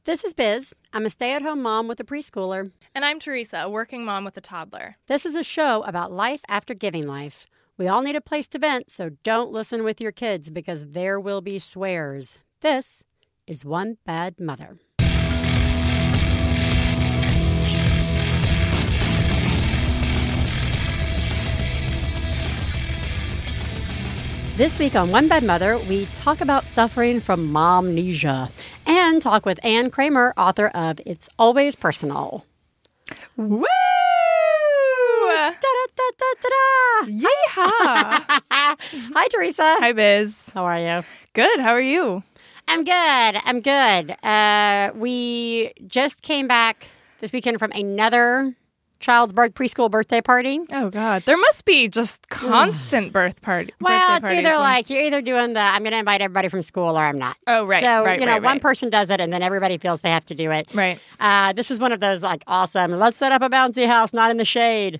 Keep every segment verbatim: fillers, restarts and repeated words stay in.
This is Biz. I'm a stay-at-home mom with a preschooler. And I'm Teresa, a working mom with a toddler. This is a show about life after giving life. We all need a place to vent, so don't listen with your kids because there will be swears. This is One Bad Mother. This week on One Bad Mother, we talk about suffering from momnesia and talk with Anne Kramer, author of It's Always Personal. Woo! Da-da-da-da-da-da! Yeehaw! Hi, Teresa. Hi, Biz. How are you? Good. How are you? I'm good. I'm good. Uh, we just came back this weekend from another child's birth preschool birthday party. Oh, God. There must be just constant birth party. Well, it's either once. like you're either doing the I'm going to invite everybody from school or I'm not. Oh, right. So, right, you know, right, one right. person does it and then everybody feels they have to do it. Right. Uh, this was one of those like awesome, let's set up a bouncy house, not in the shade.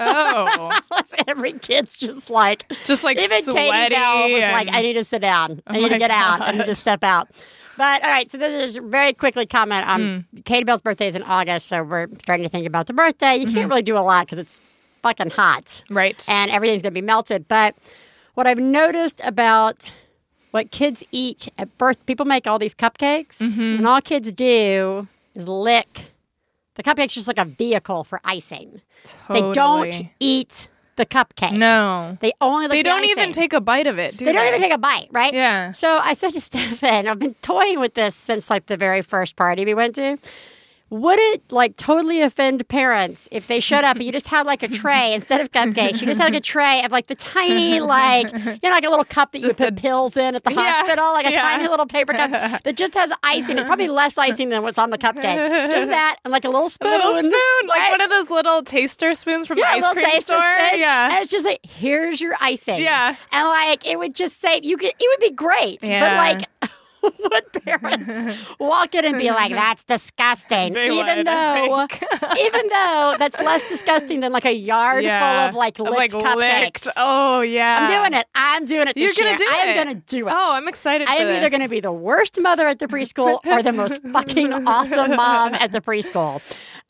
Oh. Every kid's just like, Just like even sweaty. Katie Bell was and... like, I need to sit down. I Oh need to my get out. I God. need to step out. But, all right, so this is very quickly comment on Mm. Katie Bell's birthday is in August, so we're starting to think about the birthday. You Mm-hmm. can't really do a lot because it's fucking hot. Right. And everything's going to be melted. But what I've noticed about what kids eat at birth, people make all these cupcakes, Mm-hmm. and all kids do is lick. The cupcake's just like a vehicle for icing. Totally. They don't eat the cupcake. No. They only lick They the don't icing. even take a bite of it, do They they? don't even take a bite, right? Yeah. So I said to Stefan, I've been toying with this since like the very first party we went to. Would it like totally offend parents if they showed up and you just had like a tray instead of cupcakes? You just had like a tray of like the tiny like you know like a little cup that you Just put a- pills in at the Yeah, hospital, like a yeah. tiny little paper cup that just has icing. It's probably less icing than what's on the cupcake. Just that and like a little A spoon. little spoon, like right? one of those little taster spoons from Yeah, a the ice little cream taster store. spoon. Yeah. And it's just like, here's your icing. Yeah. And like, it would just say, you could, it would be great. Yeah. But like, would parents walk in and be like, that's disgusting? They even would, though, I think. even though that's less disgusting than like a yard Yeah. full of like Of, licked like, cupcakes. licked. Oh, yeah. I'm doing it. I'm doing it this You're gonna year. do I am it. going to do it. Oh, I'm excited I for am this. either going to be the worst mother at the preschool or the most fucking awesome mom at the preschool.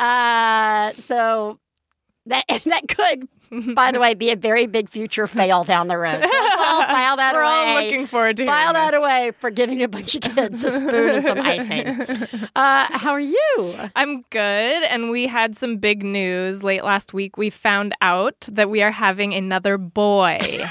Uh, so that that could, by the way, be a very big future fail down the road. So let's all file that We're away. all looking forward to File hearing that this. away for giving a bunch of kids a spoon and some icing. Uh, how are you? I'm good, and we had some big news late last week. We found out that we are having another boy.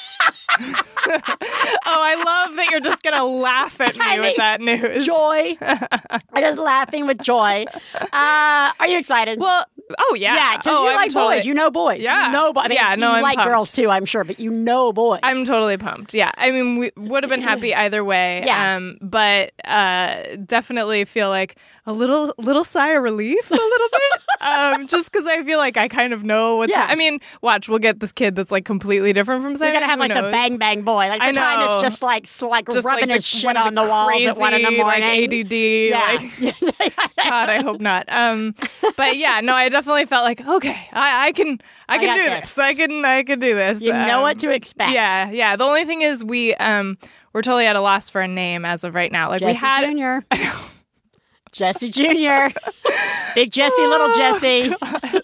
Oh, I love that you're just going to laugh at me I with mean, that news. Joy. I'm just laughing with joy. Uh, are you excited? Well, oh, yeah. yeah, because oh, you I'm like totally, boys. You know boys. Yeah. You know boys. I mean, Yeah, no, you I'm like pumped. girls too, I'm sure, but you know boys. I'm totally pumped. Yeah. I mean, we would have been happy either way. Yeah. Um, but uh, definitely feel like a little little sigh of relief a little bit. um, just because I feel like I kind of know what's Yeah. I mean, watch, we'll get this kid that's like completely different from You're Simon. gonna have Who like the knows? bang bang boy, like the I kind that's know. just like s- like Just rubbing like his the, shit one of on the, walls crazy, at one in the morning. like A D D. yeah. Like, God, I hope not. Um, but yeah, no, I definitely felt like, okay, I, I can, I I can got do this. this. I can, I can do this. You know Um, what to expect. Yeah, yeah. The only thing is, we, um, we're totally at a loss for a name as of right now. Like Jesse we had, Junior Jesse Junior Big Jesse, little Jesse.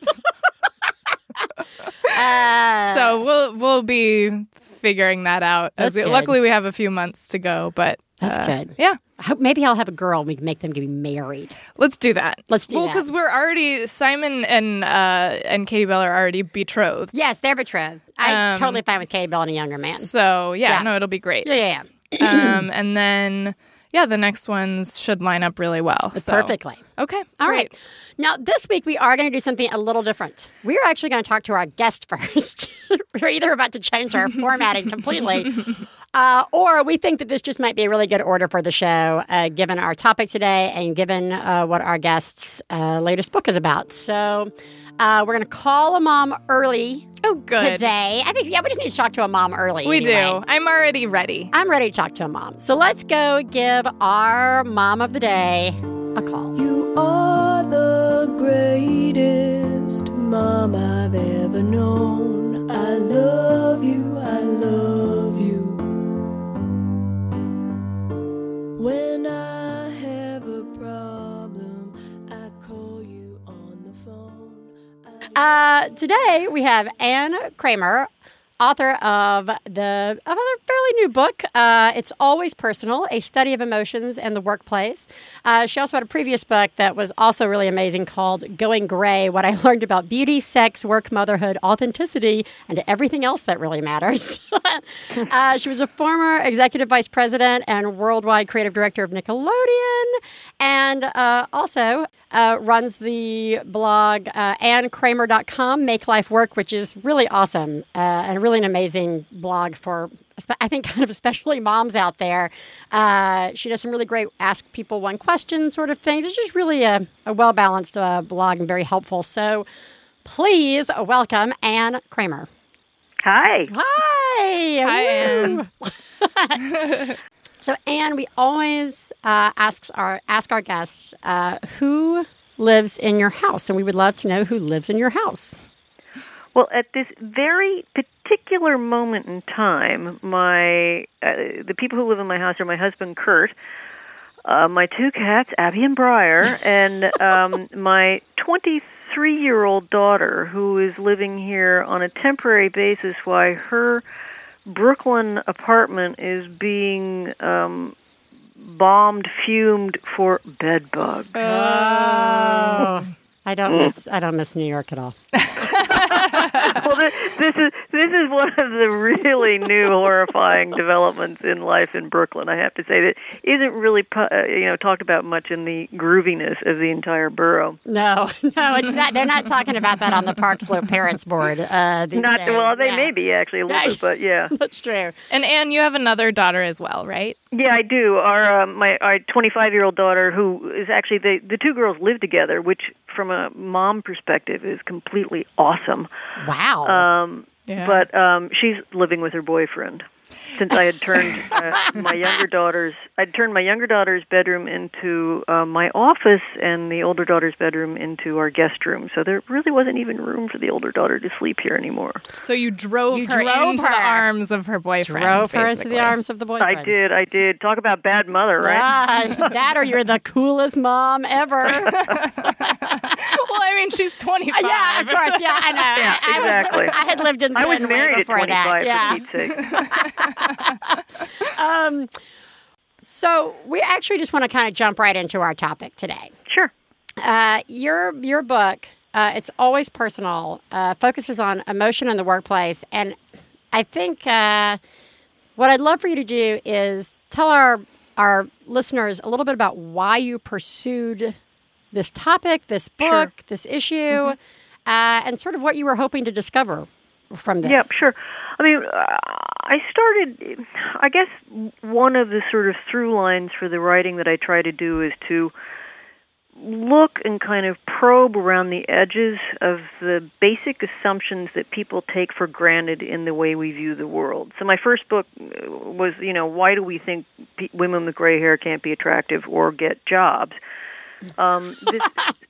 uh, so we'll we'll be figuring that out. That's As we, good. luckily, we have a few months to go, but That's uh, good. Yeah. I hope maybe I'll have a girl and we can make them get married. Let's do that. Let's do well, that. because we're already Simon and uh, and Katie Bell are already betrothed. Yes, they're betrothed. I'm Um, totally fine with Katie Bell and a younger man. So yeah, Yeah. no, it'll be great. Yeah, yeah, yeah. um, and then yeah, the next ones should line up really well. So. Perfectly. Okay. All great. right. Now, this week we are going to do something a little different. We're actually going to talk to our guest first. We're either about to change our formatting completely, uh, or we think that this just might be a really good order for the show, uh, given our topic today and given uh, what our guest's uh, latest book is about. So uh, we're going to call a mom early Oh, good. today. I think, yeah, we just need to talk to a mom early. We anyway. do. I'm already ready. I'm ready to talk to a mom. So let's go give our mom of the day a call. You are the greatest mom I've ever known. I love you, I love you. When I have a problem Uh, today we have Anne Kramer, author of the of a fairly new book. Uh, it's Always Personal, A Study of Emotions and the Workplace. Uh, she also had a previous book that was also really amazing called Going Gray, What I Learned About Beauty, Sex, Work, Motherhood, Authenticity, and Everything Else That Really Matters. uh, she was a former executive vice president and worldwide creative director of Nickelodeon, and uh, also uh, runs the blog uh, ann kramer dot com, Make Life Work, which is really awesome uh, and really an amazing blog for, I think, kind of especially moms out there. Uh, she does some really great ask people one question sort of things. It's just really a, a well-balanced uh, blog and very helpful. So please welcome Anne Kramer. Hi. Hi. Hi, Woo. Anne. So, Anne, we always uh, ask our ask our guests uh, who lives in your house, and we would love to know who lives in your house. Well, at this very particular moment in time, my uh, the people who live in my house are my husband, Kurt, uh, my two cats, Abby and Briar, and um, my twenty-three-year-old daughter, who is living here on a temporary basis while her Brooklyn apartment is being um, bombed, fumed for bed bugs. Oh, I don't miss I don't miss New York at all. Well, this, this is this is one of the really new horrifying developments in life in Brooklyn. I have to say that isn't really uh, you know talked about much in the grooviness of the entire borough. No, no, it's not. They're not talking about that on the Park Slope Parents Board. Uh, these Not days. well, they yeah. may be actually a little bit, but yeah, That's true. And Anne, you have another daughter as well, right? yeah, I do. Our uh, my our twenty-five-year-old daughter, who is actually the the two girls live together, which from a mom perspective is completely awesome. Wow. Um, Yeah. But um, she's living with her boyfriend. Since I had turned uh, my younger daughter's, I'd turned my younger daughter's bedroom into uh, my office, and the older daughter's bedroom into our guest room. So there really wasn't even room for the older daughter to sleep here anymore. So you drove You her drove into her. the arms of her boyfriend. Drove her into basically. the arms of the boyfriend. I did, I did. Talk about bad mother, right? Ah, Dad, or you're the coolest mom ever. Well, I mean, she's twenty-five. Yeah, of course. Yeah, I know. Yeah, I, I exactly. Was, I had lived in I was Sin way married at before twenty-five, that. for Yeah. Pete's sake. Um, so we actually just want to kind of jump right into our topic today. Sure. Uh, your your book, uh, It's Always Personal, uh, focuses on emotion in the workplace, and I think uh, what I'd love for you to do is tell our our listeners a little bit about why you pursued this topic, this book, Sure. this issue, mm-hmm. uh, and sort of what you were hoping to discover from this. Yeah, sure. I mean, uh, I started, I guess one of the sort of through lines for the writing that I try to do is to look and kind of probe around the edges of the basic assumptions that people take for granted in the way we view the world. So my first book was, you know, why do we think pe- women with gray hair can't be attractive or get jobs? Um, this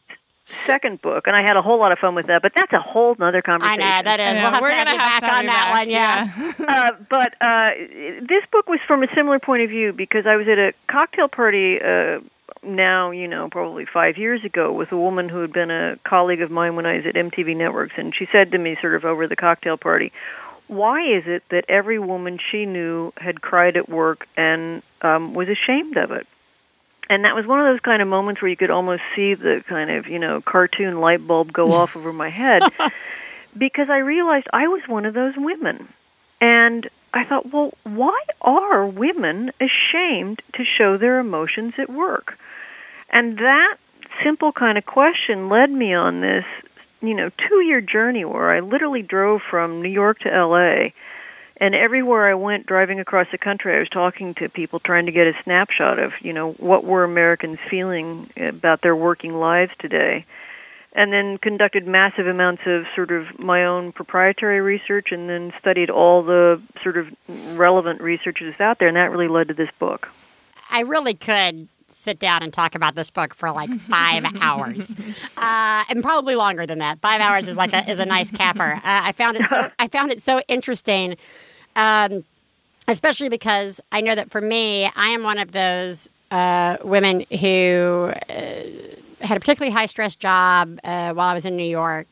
second book, and I had a whole lot of fun with that, but that's a whole other I conversation. know, that is. I know. We'll have We're to have gonna you have back to have on you that back. one, yeah. uh, but uh, this book was from a similar point of view because I was at a cocktail party uh, now, you know, probably five years ago with a woman who had been a colleague of mine when I was at M T V Networks, and she said to me sort of over the cocktail party, why is it that every woman she knew had cried at work and um, was ashamed of it? And that was one of those kind of moments where you could almost see the kind of, you know, cartoon light bulb go off over my head because I realized I was one of those women. And I thought, well, why are women ashamed to show their emotions at work? And that simple kind of question led me on this, you know, two-year journey where I literally drove from New York to L A, and everywhere I went driving across the country, I was talking to people trying to get a snapshot of, you know, what were Americans feeling about their working lives today. And then conducted massive amounts of sort of my own proprietary research and then studied all the sort of relevant research that's out there, and that really led to this book. I really could sit down and talk about this book for like five hours, uh, and probably longer than that. Five hours is like a is a nice capper. Uh, I found it so I found it so interesting, um, especially because I know that for me, I am one of those uh, women who uh, had a particularly high stress job uh, while I was in New York.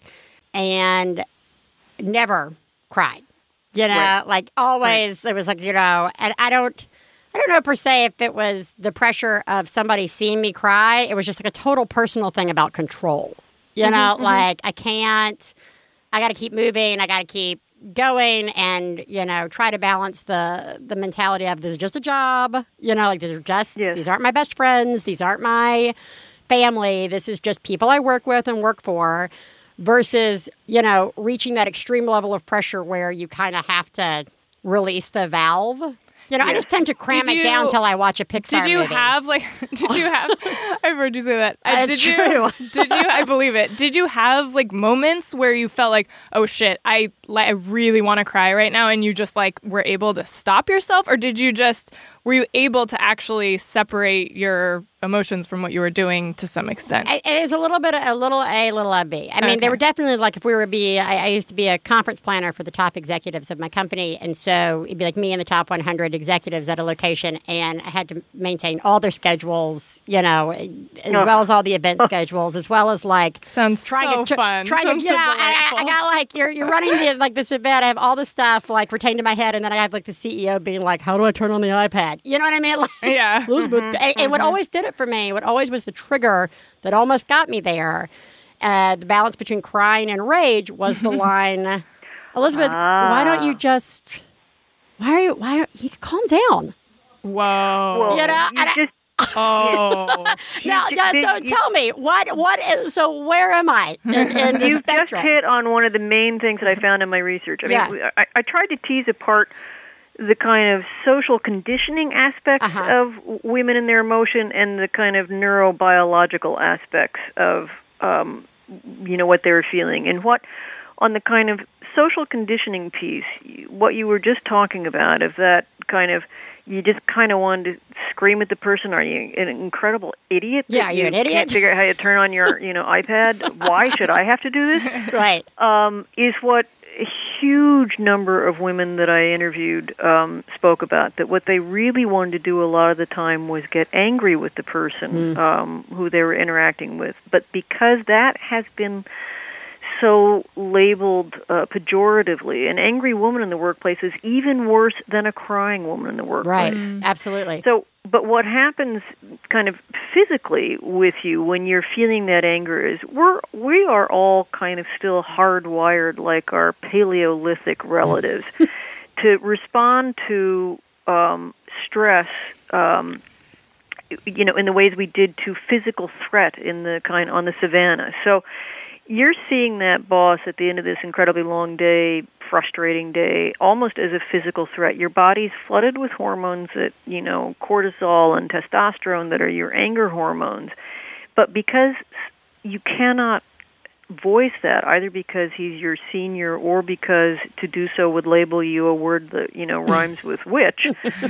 and never cried. You know, Right. like always, it was like, you know, and I don't, I don't know per se if it was the pressure of somebody seeing me cry. It was just like a total personal thing about control. You Mm-hmm, know, like I can't, I got to keep moving. I got to keep going and, you know, try to balance the, the mentality of this is just a job. You know, like these are just, Yes. these aren't my best friends. These aren't my family. This is just people I work with and work for. Versus, you know, reaching that extreme level of pressure where you kind of have to release the valve. You know, I just tend to cram Did it you- down till I watch a Pixar Did you movie. have like? Did you have? I've heard you say that. Uh, That's did true. you? Did you? I believe it. Did you have like moments where you felt like, oh shit, I like I really want to cry right now, and you just like were able to stop yourself, or did you just were you able to actually separate your emotions from what you were doing to some extent? I- It is a little bit, a little A, a little of B. I mean, Okay. they were definitely like if we were be. I, I used to be a conference planner for the top executives of my company, and so it'd be like me and the top one hundred executives at a location, and I had to maintain all their schedules, you know, as Oh. well as all the event schedules, as well as like Sounds trying so to fun. trying Sounds to, you so know, I, I, I delightful. got like you're you're running the, like this event. I have all this stuff like retained in my head, and then I have like the C E O being like, "How do I turn on the iPad?" You know what I mean? Like, Yeah. Elizabeth, and, and what always did it for me, what always was the trigger that almost got me there, uh, the balance between crying and rage was the line, Elizabeth, why don't you just, why are you, why are you, calm down. Whoa. Well, You know, you and I- just oh. Now, ju- now, did so you- tell me, what, what is, so where am I in, in the you just spectrum? hit on one of the main things that I found in my research. I mean, Yeah. we- I, I tried to tease apart the kind of social conditioning aspects Uh-huh. of w- women and their emotion and the kind of neurobiological aspects of, um, you know, what they were feeling. And what, on the kind of social conditioning piece, what you were just talking about, of that kind of, you just kind of wanted to scream at the person, are you an incredible idiot? that Yeah, are you an idiot? Can't figure out how to turn on your, you know, iPad? Why should I have to do this? Right. um, is what a huge number of women that I interviewed um, spoke about, that what they really wanted to do a lot of the time was get angry with the person um, who they were interacting with. But because that has been so labeled uh, pejoratively, an angry woman in the workplace is even worse than a crying woman in the workplace. Right. Absolutely. So, but what happens kind of physically with you when you're feeling that anger is we're we are all kind of still hardwired like our Paleolithic relatives to respond to um, stress, um, you know, in the ways we did to physical threat in the kind on the savannah. So you're seeing that boss at the end of this incredibly long day, frustrating day, almost as a physical threat. Your body's flooded with hormones that, you know, cortisol and testosterone that are your anger hormones. But because you cannot voice that, either because he's your senior or because to do so would label you a word that, you know, rhymes with witch,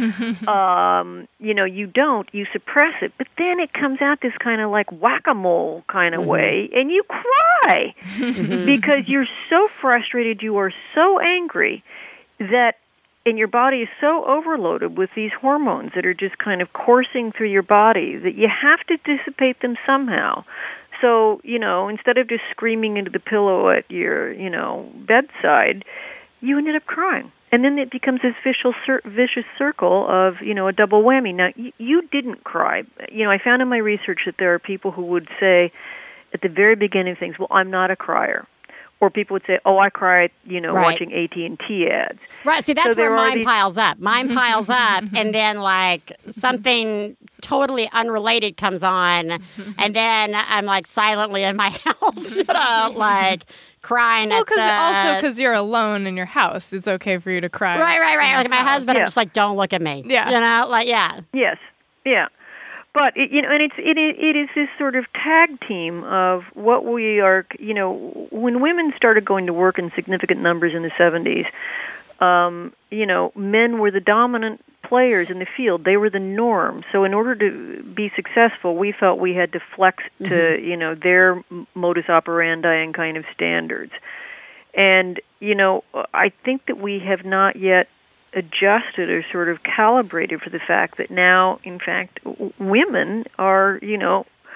um, you know, you don't, you suppress it. But then it comes out this kind of like whack-a-mole kind of Mm-hmm. way, and you cry because you're so frustrated, you are so angry that, and your body is so overloaded with these hormones that are just kind of coursing through your body that you have to dissipate them somehow. So, you know, instead of just screaming into the pillow at your, you know, bedside, you ended up crying. And then it becomes this vicious, vicious circle of, you know, a double whammy. Now, you, you didn't cry. You know, I found in my research that there are people who would say at the very beginning of things, well, I'm not a crier. Or people would say, oh, I cried, you know, Right. watching A T and T ads. Right. See, that's So there where are mine these- piles up. Mine piles up, and then like something totally unrelated comes on, and then I'm like silently in my house, you know, like crying. Well, at because the... also because you're alone in your house, it's okay for you to cry. Right, right, right. Like my husband, Yeah. I'm just like, don't look at me. Yeah. You know, like yeah. Yes, yeah, but it, you know, and it's it i- it is this sort of tag team of what we are. You know, when women started going to work in significant numbers in the seventies, um, you know, men were the dominant players in the field. They were the norm. So in order to be successful, we felt we had to flex to you know their m- modus operandi and kind of standards. And you know, I think that we have not yet adjusted or sort of calibrated for the fact that now, in fact, w- women are, you know,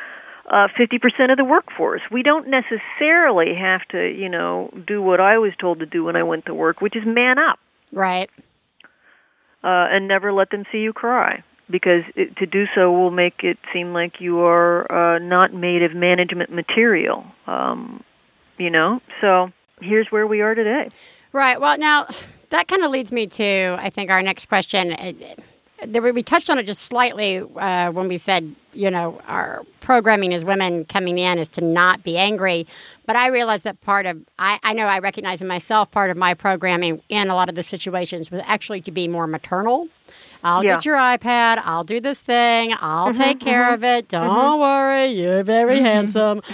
uh, fifty percent of the workforce. We don't necessarily have to, you know, do what I was told to do when I went to work, which is man up. Right. Uh, and never let them see you cry, because it, to do so will make it seem like you are uh, not made of management material, um, you know? So here's where we are today. Right. Well, now, that kind of leads me to, I think, our next question. We touched on it just slightly uh, when we said, you know, our programming as women coming in is to not be angry. But I realized that part of, I, I know I recognize in myself, part of my programming in a lot of the situations was actually to be more maternal. I'll yeah. get your iPad. I'll do this thing. I'll mm-hmm, take care mm-hmm, of it. Don't mm-hmm. worry. You're very mm-hmm. handsome.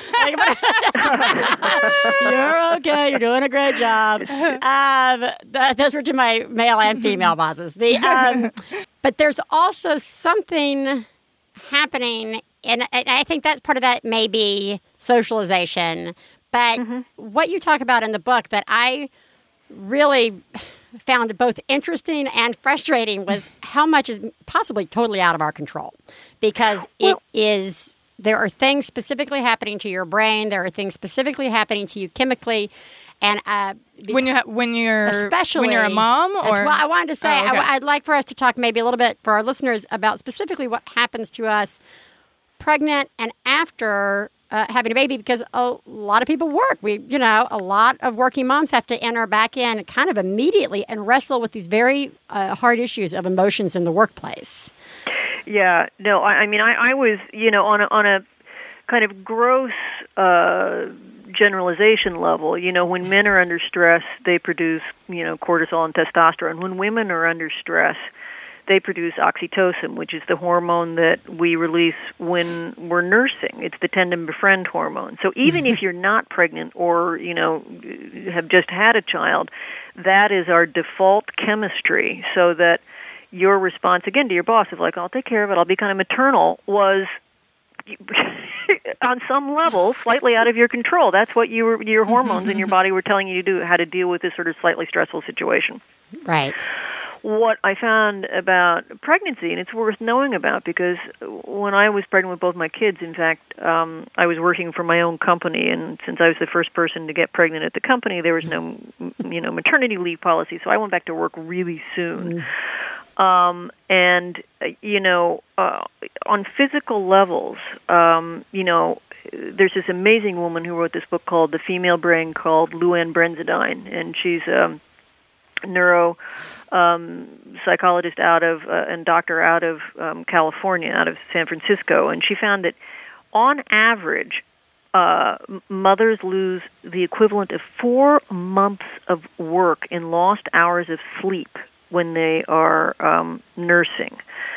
You're okay. You're doing a great job. Um, th- those were to my male and female bosses. The um, But there's also something happening, and I think that's part of that may be socialization. But mm-hmm. what you talk about in the book that I really found both interesting and frustrating was how much is possibly totally out of our control, because well, it is, there are things specifically happening to your brain. There are things specifically happening to you chemically. And uh, when you ha- when you're especially when you're a mom, or well, I wanted to say oh, okay. I, I'd like for us to talk maybe a little bit for our listeners about specifically what happens to us pregnant and after uh, having a baby, because a lot of people work. We, you know, a lot of working moms have to enter back in kind of immediately and wrestle with these very uh, hard issues of emotions in the workplace. Yeah, no, I, I mean, I, I was, you know, on a, on a kind of gross uh, generalization level, you know, when men are under stress, they produce, you know, cortisol and testosterone. When women are under stress, they produce oxytocin, which is the hormone that we release when we're nursing. It's the tend and befriend hormone. So even if you're not pregnant or, you know, have just had a child, that is our default chemistry, so that your response, again, to your boss of like, I'll take care of it, I'll be kind of maternal, was on some level slightly out of your control. That's what you were, your hormones in your body were telling you to do, how to deal with this sort of slightly stressful situation. Right. What I found about pregnancy, and it's worth knowing about, because when I was pregnant with both my kids, in fact, um, I was working for my own company, and since I was the first person to get pregnant at the company, there was no, you know, maternity leave policy, so I went back to work really soon. Mm. Um, and, you know, uh, on physical levels, um, you know, there's this amazing woman who wrote this book called The Female Brain, called Luann Brenzidine, and she's um, a neuro um, psychologist out of, uh, and doctor out of um, California, out of San Francisco, and she found that on average, uh, mothers lose the equivalent of four months of work in lost hours of sleep when they are um, nursing.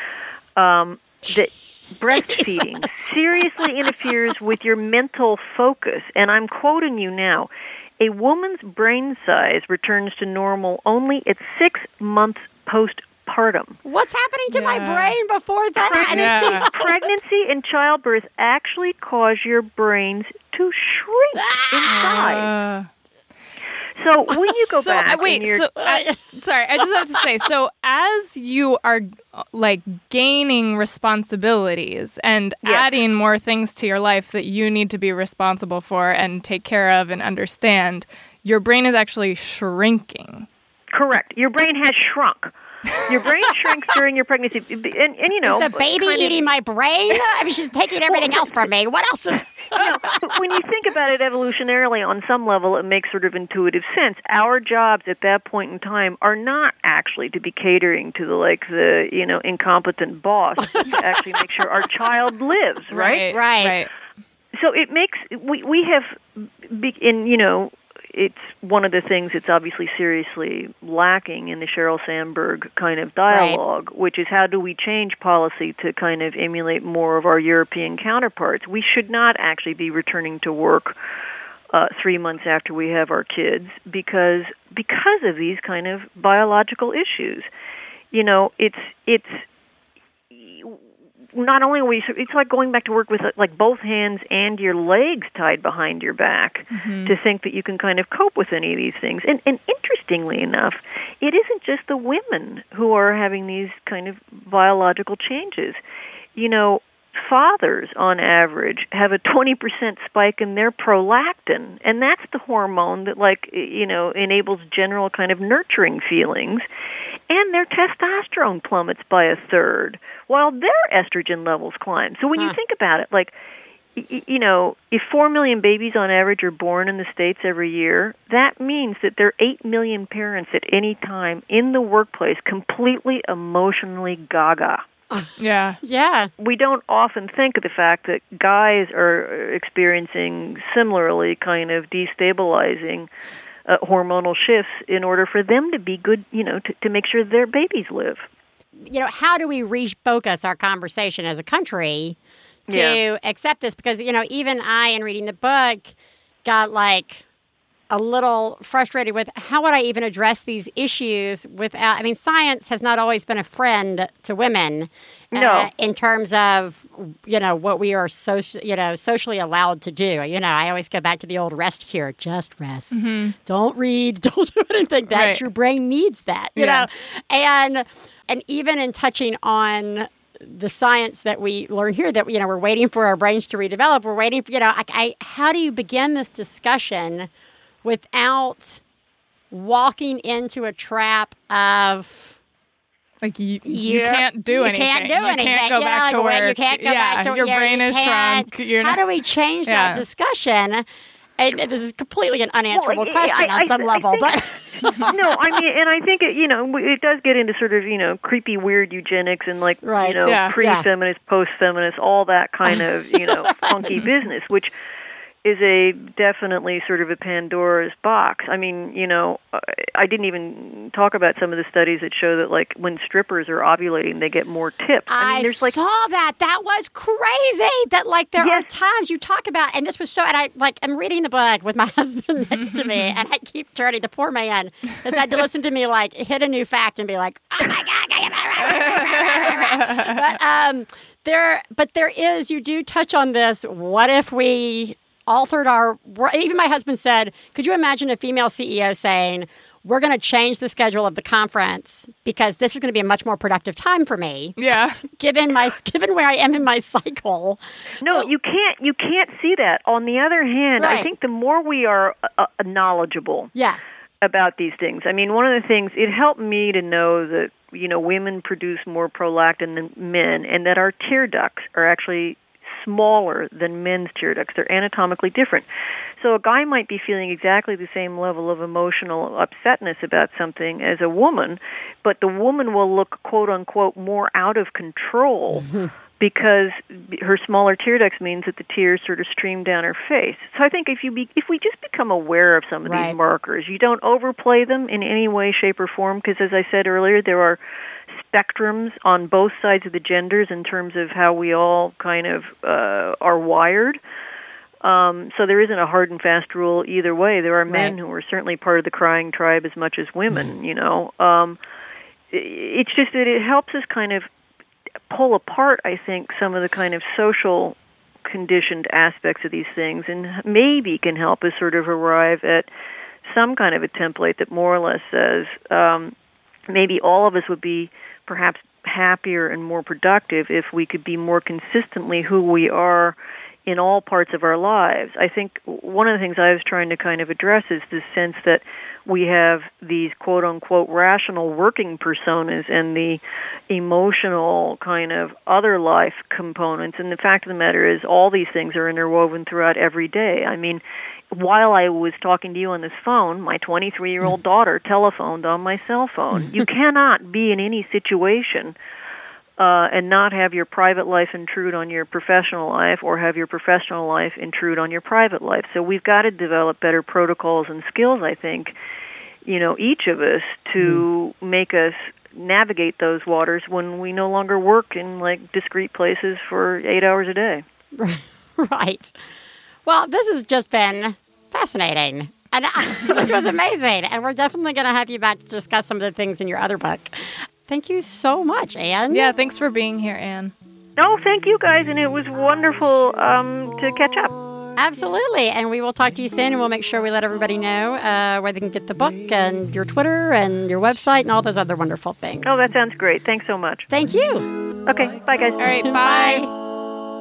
Um, that breastfeeding seriously interferes with your mental focus. And I'm quoting you now. A woman's brain size returns to normal only at six months postpartum. What's happening to yeah. my brain before that? Yeah. Pregnancy and childbirth actually cause your brains to shrink inside. Uh. So when you go so, back, uh, wait. So, I, sorry, I just have to say. So as you are like gaining responsibilities and yes. adding more things to your life that you need to be responsible for and take care of and understand, your brain is actually shrinking. Correct. Your brain has shrunk. Your brain shrinks during your pregnancy, and, and you know, is the baby eating of, my brain? I mean, she's taking everything else from me. What else is? You know, when you think about it evolutionarily, on some level, it makes sort of intuitive sense. Our jobs at that point in time are not actually to be catering to the like the you know incompetent boss, but to actually make sure our child lives. Right. Right. Right. right. So it makes we we have, in you know. It's one of the things that's obviously seriously lacking in the Sheryl Sandberg kind of dialogue, right. which is how do we change policy to kind of emulate more of our European counterparts. We should not actually be returning to work uh, three months after we have our kids because because of these kind of biological issues. You know, it's it's. Not only are we, it's like going back to work with like both hands and your legs tied behind your back mm-hmm. to think that you can kind of cope with any of these things. And, and interestingly enough, it isn't just the women who are having these kind of biological changes. You know, fathers, on average, have a twenty percent spike in their prolactin, and that's the hormone that, like, you know, enables general kind of nurturing feelings, and their testosterone plummets by a third, while their estrogen levels climb. So when huh. you think about it, like, you know, if four million babies on average are born in the States every year, that means that there are eight million parents at any time in the workplace completely emotionally gaga. Yeah. Yeah. We don't often think of the fact that guys are experiencing similarly kind of destabilizing uh, hormonal shifts in order for them to be good, you know, to, to make sure their babies live. You know, how do we refocus our conversation as a country to Yeah. accept this? Because, you know, even I, in reading the book, got like a little frustrated with how would I even address these issues without, I mean, science has not always been a friend to women. No. Uh, in terms of, you know, what we are so, you know, socially allowed to do. You know, I always go back to the old rest cure, just rest. Mm-hmm. Don't read, don't do anything. That Right. your brain needs that, you Yeah. know. And and even in touching on the science that we learn here, that, you know, we're waiting for our brains to redevelop. We're waiting for, you know, I, I, how do you begin this discussion without walking into a trap of Like you, you Yeah. can't do you anything. can't do you anything. can't go Yeah, back to like, work. You can't go yeah, back to your yeah, brain you is can't. shrunk. You're How not, do we change Yeah. that discussion? And this is completely an unanswerable Well, question I- I- on some I level, think- but No, I mean, and I think it, you know, it does get into sort of, you know, creepy, weird eugenics and, like, Right. you know, Yeah. pre-feminist, post-feminist, all that kind of, you know, funky business, which is a definitely sort of a Pandora's box. I mean, you know, I didn't even talk about some of the studies that show that, like, when strippers are ovulating, they get more tips. I, I, mean, there's like saw that. That was crazy. That, like, there Yes. are times you talk about, and this was so, and I, like, I'm reading the book with my husband next to me, and I keep turning. The poor man has had to listen to me, like, hit a new fact and be like, oh my God. but, um, there, but there is, you do touch on this. What if we altered our, even my husband said, could you imagine a female C E O saying, we're going to change the schedule of the conference because this is going to be a much more productive time for me. yeah. Given my given where I am in my cycle. No, you can't. You can't see that. On the other hand, Right. I think the more we are uh, knowledgeable Yeah. about these things. I mean, one of the things, it helped me to know that, you know, women produce more prolactin than men, and that our tear ducts are actually smaller than men's tear ducts. They're anatomically different. So a guy might be feeling exactly the same level of emotional upsetness about something as a woman, but the woman will look, quote unquote, more out of control because her smaller tear ducts means that the tears sort of stream down her face. So I think if you be, if we just become aware of some of Right. these markers, you don't overplay them in any way, shape, or form, because as I said earlier, there are spectrums on both sides of the genders in terms of how we all kind of uh, are wired. Um, so there isn't a hard and fast rule either way. There are men Right. who are certainly part of the crying tribe as much as women, you know. Um, it's just that it helps us kind of pull apart, I think, some of the kind of social conditioned aspects of these things, and maybe can help us sort of arrive at some kind of a template that more or less says um, maybe all of us would be perhaps happier and more productive if we could be more consistently who we are in all parts of our lives. I think one of the things I was trying to kind of address is this sense that we have these quote-unquote rational working personas and the emotional kind of other life components. And the fact of the matter is all these things are interwoven throughout every day. I mean, while I was talking to you on this phone, my twenty-three-year-old daughter telephoned on my cell phone. You cannot be in any situation Uh, and not have your private life intrude on your professional life, or have your professional life intrude on your private life. So we've got to develop better protocols and skills, I think, you know, each of us, to mm. make us navigate those waters when we no longer work in, like, discrete places for eight hours a day. Right. Well, this has just been fascinating. And I, this was amazing. And we're definitely going to have you back to discuss some of the things in your other book. Thank you so much, Anne. Yeah, thanks for being here, Anne. No, thank you guys, and it was wonderful um, to catch up. Absolutely. And we will talk to you soon, and we'll make sure we let everybody know uh, where they can get the book and your Twitter and your website and all those other wonderful things. Oh, that sounds great. Thanks so much. Thank you. Okay, bye, guys. All right, bye. Bye.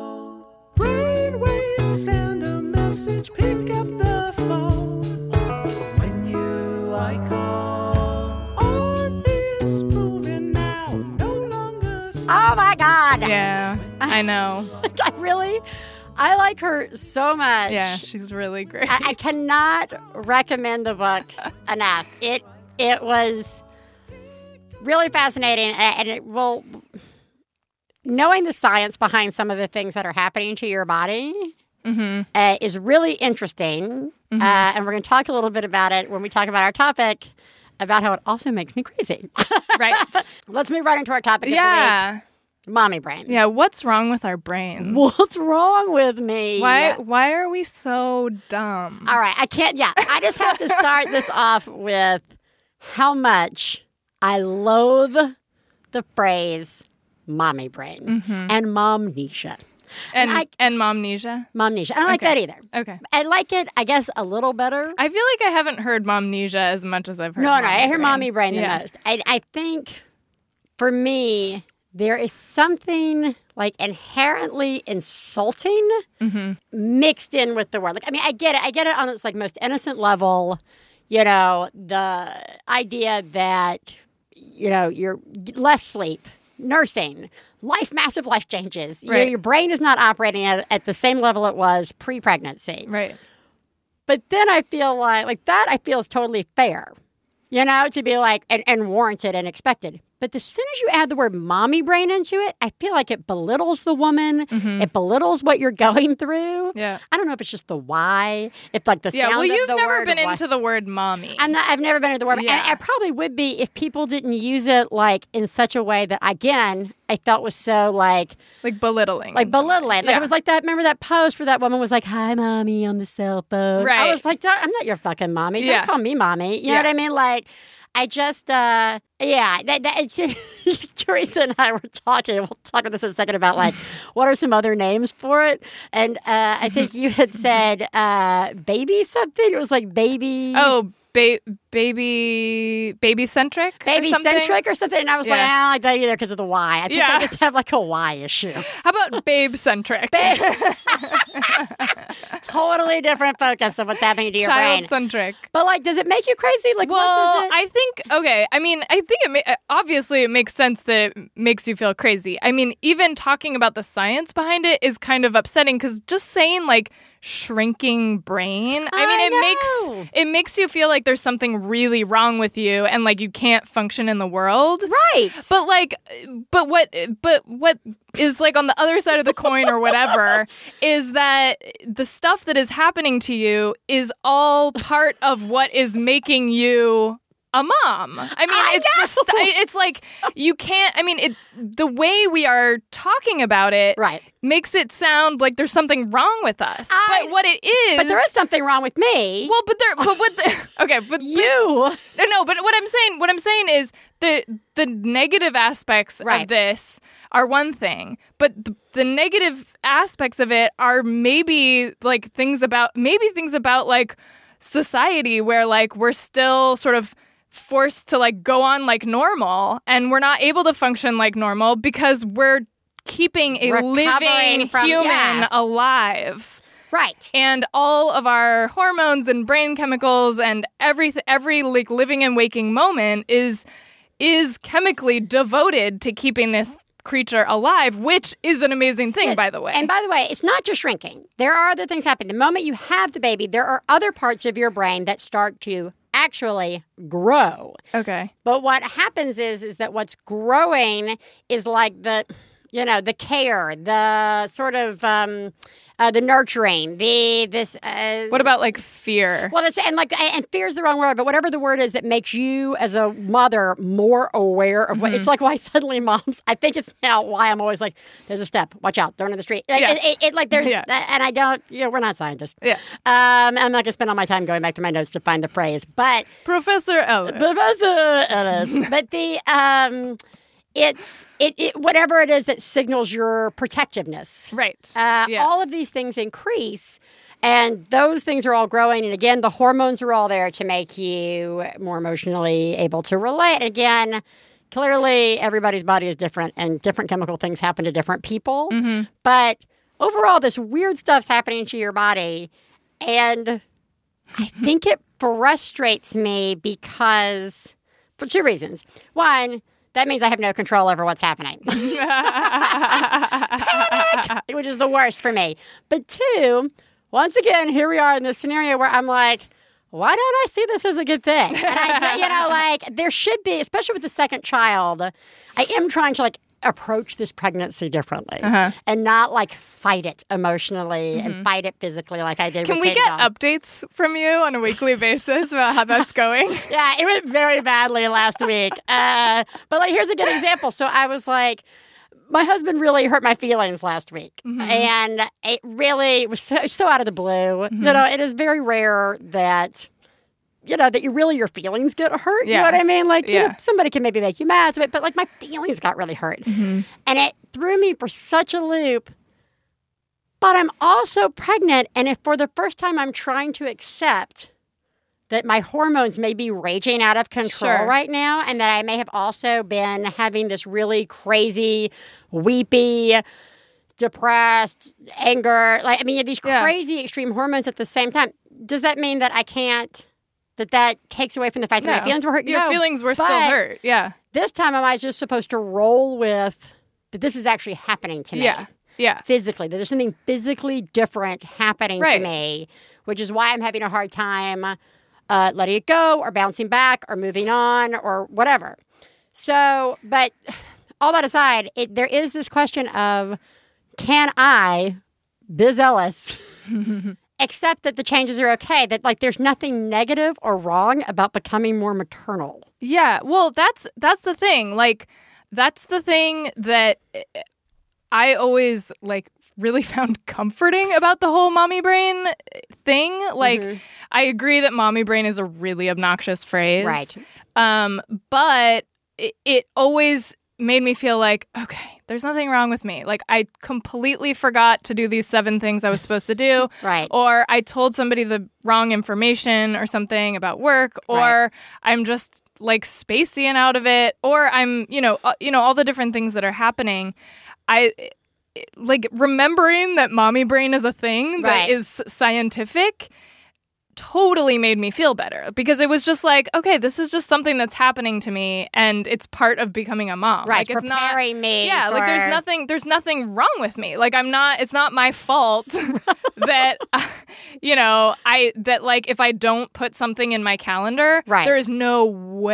I know. I really, I like her so much. Yeah, she's really great. I, I cannot recommend the book enough. It it was really fascinating, and it will knowing the science behind some of the things that are happening to your body mm-hmm. uh, is really interesting. Mm-hmm. Uh, and we're going to talk a little bit about it when we talk about our topic, about how it also makes me crazy. Right. Let's move right into our topic. Yeah. Of the week. Mommy brain. Yeah, what's wrong with our brains? What's wrong with me? Why why are we so dumb? All right, I can't, yeah. I just have to start this off with how much I loathe the phrase mommy brain mm-hmm. and momnesia. And and, I, and momnesia? Momnesia. I don't like okay. that either. Okay. I like it, I guess, a little better. I feel like I haven't heard momnesia as much as I've heard No, no, I hear brain. mommy brain the yeah. most. I, I think, for me, there is something like inherently insulting mm-hmm. mixed in with the word. Like, I mean, I get it. I get it on its like most innocent level. You know, the idea that, you know, you're less sleep, nursing, life, massive life changes. Right. Your, your brain is not operating at, at the same level it was pre-pregnancy. Right. But then I feel like, like that I feel is totally fair, you know, to be like, and, and warranted and expected. But as soon as you add the word mommy brain into it, I feel like it belittles the woman. Mm-hmm. It belittles what you're going through. Yeah. I don't know if it's just the why. If like the yeah, sound well, you've of the never word been why. into the word mommy. I'm not, I've never been into the word. Yeah. And I probably would be if people didn't use it like in such a way that, again, I felt was so like... Like belittling. Like belittling. Like yeah. it was like that, remember that post where that woman was like, hi, mommy, on the cell phone. Right. I was like, I'm not your fucking mommy. Don't yeah. call me mommy. You yeah. know what I mean? Like... I just, uh, yeah, that, that, it's, Teresa and I were talking, we'll talk about this in a second, about, like, what are some other names for it? And uh, I think you had said uh, baby something. It was like baby. Oh, ba- baby, baby-centric? Baby-centric or, or something. And I was yeah. like, I don't like that either because of the Y. I think yeah. I just have, like, a Y issue. How about babe-centric? Babe. Totally different focus of what's happening to your brain. Child-centric. But, like, does it make you crazy? Like, well, what does it? I think, okay, I mean, I think it ma- obviously it makes sense that it makes you feel crazy. I mean, even talking about the science behind it is kind of upsetting because just saying, like, shrinking brain, I mean, I it know. makes it makes you feel like there's something really wrong with you and, like, you can't function in the world. Right. But, like, but what, but what is, like, on the other side of the coin or whatever is that the stuff that is happening to you is all part of what is making you a mom. I mean, I it's the st- it's like you can't. I mean, it the way we are talking about it right. makes it sound like there's something wrong with us. I, but what it is, but there is something wrong with me. Well, but there, but what? The, okay, but you. But, no, but what I'm saying, what I'm saying is the the negative aspects right. of this are one thing, but the, the negative aspects of it are maybe like things about maybe things about like society where like we're still sort of forced to like go on like normal and we're not able to function like normal because we're keeping a Recovering living from, human yeah. alive. Right. And all of our hormones and brain chemicals and every every like living and waking moment is is chemically devoted to keeping this creature alive, which is an amazing thing, yes. by the way. And by the way, it's not just shrinking. There are other things happening. The moment you have the baby, there are other parts of your brain that start to actually grow. Okay. But what happens is is that what's growing is like the, you know, the care, the sort of um, uh, the nurturing, the this. Uh, what about like fear? Well, it's, and like and fear is the wrong word, but whatever the word is that makes you as a mother more aware of what mm-hmm. it's like. Why suddenly moms? I think it's now why I'm always like, there's a step, watch out, throw it in the street. Like, yeah. it, it, it, like there's, yeah. and I don't. You know, we're not scientists. Yeah. Um, I'm not gonna spend all my time going back to my notes to find the phrase, but Professor Ellis. Professor Ellis. But the um. It's it, it whatever it is that signals your protectiveness. Right. Uh, yeah. All of these things increase, and those things are all growing. And again, the hormones are all there to make you more emotionally able to relate. And again, clearly everybody's body is different, and different chemical things happen to different people. Mm-hmm. But overall, this weird stuff's happening to your body, and I think it frustrates me because for two reasons. One, that means I have no control over what's happening. Panic! Which is the worst for me. But two, once again, here we are in this scenario where I'm like, why don't I see this as a good thing? And I, you know, like, there should be, especially with the second child, I am trying to, like, approach this pregnancy differently uh-huh. and not, like, fight it emotionally mm-hmm. and fight it physically like I did Can with we Kate get Dawn. Updates from you on a weekly basis about how that's going? Yeah, it went very badly last week. Uh, but, like, here's a good example. So I was like, my husband really hurt my feelings last week. Mm-hmm. And it really was so, so out of the blue. Mm-hmm. You know, it is very rare that... you know, that you really, your feelings get hurt. Yeah. You know what I mean? Like, yeah. you know, somebody can maybe make you mad, but, but like my feelings got really hurt. Mm-hmm. And it threw me for such a loop. But I'm also pregnant. And if for the first time I'm trying to accept that my hormones may be raging out of control sure. right now, and that I may have also been having this really crazy, weepy, depressed, anger, like, I mean, these yeah. crazy extreme hormones at the same time. Does that mean that I can't... that that takes away from the fact that no. my feelings were hurt? Your no, feelings were still hurt, yeah. This time I was just supposed to roll with that this is actually happening to me. Yeah, yeah. Physically. That there's something physically different happening right. to me, which is why I'm having a hard time uh, letting it go or bouncing back or moving on or whatever. So, but all that aside, it, there is this question of, can I, Biz Ellis... accept that the changes are okay, that, like, there's nothing negative or wrong about becoming more maternal. Yeah, well, that's that's the thing. Like, that's the thing that I always, like, really found comforting about the whole mommy brain thing. Like, mm-hmm. I agree that mommy brain is a really obnoxious phrase. Right. Um, but it, it always made me feel like, okay, there's nothing wrong with me. Like, I completely forgot to do these seven things I was supposed to do. Right. Or I told somebody the wrong information or something about work. Or right. I'm just, like, spacey and out of it. Or I'm, you know, uh, you know, all the different things that are happening. I, like, remembering that mommy brain is a thing that right. is scientific totally made me feel better, because it was just like, okay, this is just something that's happening to me, and it's part of becoming a mom. Right, like, it's preparing not, me. Yeah, for... like there's nothing, there's nothing wrong with me. Like, I'm not. It's not my fault that, uh, you know, I that like if I don't put something in my calendar, right. there is no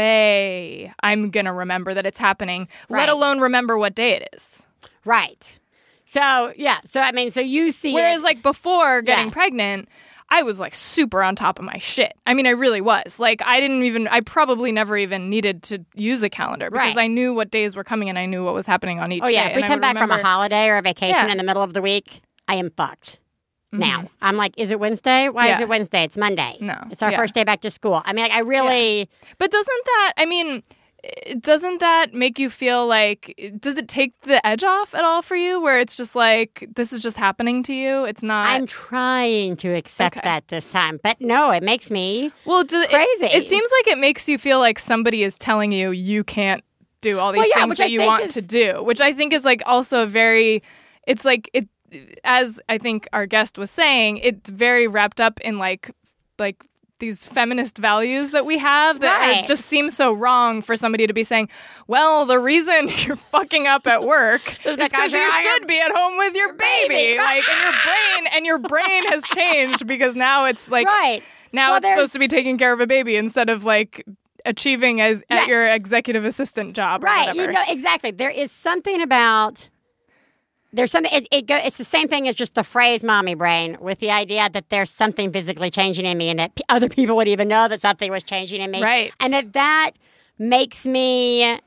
way I'm gonna remember that it's happening. Right. Let alone remember what day it is. Right. So yeah. So I mean, so you see, whereas it... like before getting yeah. pregnant, I was, like, super on top of my shit. I mean, I really was. Like, I didn't even, I probably never even needed to use a calendar, because right. I knew what days were coming and I knew what was happening on each day. Oh, yeah. day. If we come back remember... from a holiday or a vacation yeah. in the middle of the week, I am fucked. Mm-hmm. Now. I'm like, is it Wednesday? Why yeah. is it Wednesday? It's Monday. No. It's our yeah. first day back to school. I mean, like, I really... Yeah. But doesn't that, I mean... doesn't that make you feel like, does it take the edge off at all for you, where it's just like, this is just happening to you? It's not... I'm trying to accept okay. that this time. But no, it makes me well, do, crazy. It, it seems like it makes you feel like somebody is telling you you can't do all these well, yeah, things that I you want is... to do, which I think is like also very, it's like, it, as I think our guest was saying, it's very wrapped up in like, like, these feminist values that we have that right. are, just seem so wrong for somebody to be saying, well, the reason you're fucking up at work is because you should be at home with your baby. baby. Like, and your brain, and your brain has changed because now it's like, right. now well, it's supposed to be taking care of a baby instead of like achieving as yes. at your executive assistant job. Right. Or whatever. You know, exactly. There is something about... There's something, it, it go, it's the same thing as just the phrase mommy brain, with the idea that there's something physically changing in me and that p- other people would even know that something was changing in me. Right. And that that makes me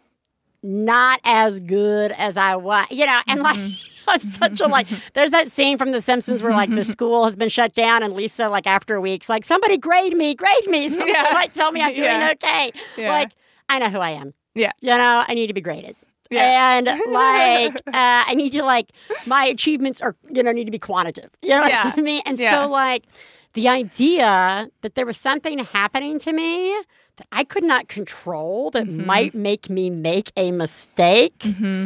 not as good as I was, you know, and like, I'm such a like, there's that scene from The Simpsons where like the school has been shut down and Lisa, like after weeks, like somebody grade me, grade me. Somebody yeah. like tell me I'm doing yeah. okay. Yeah. Like, I know who I am. Yeah. You know, I need to be graded. Yeah. And like, uh, I need to like, my achievements are, you know, need to be quantitative. You know yeah. what I mean? And yeah. so like, the idea that there was something happening to me that I could not control that mm-hmm. might make me make a mistake. Mm-hmm.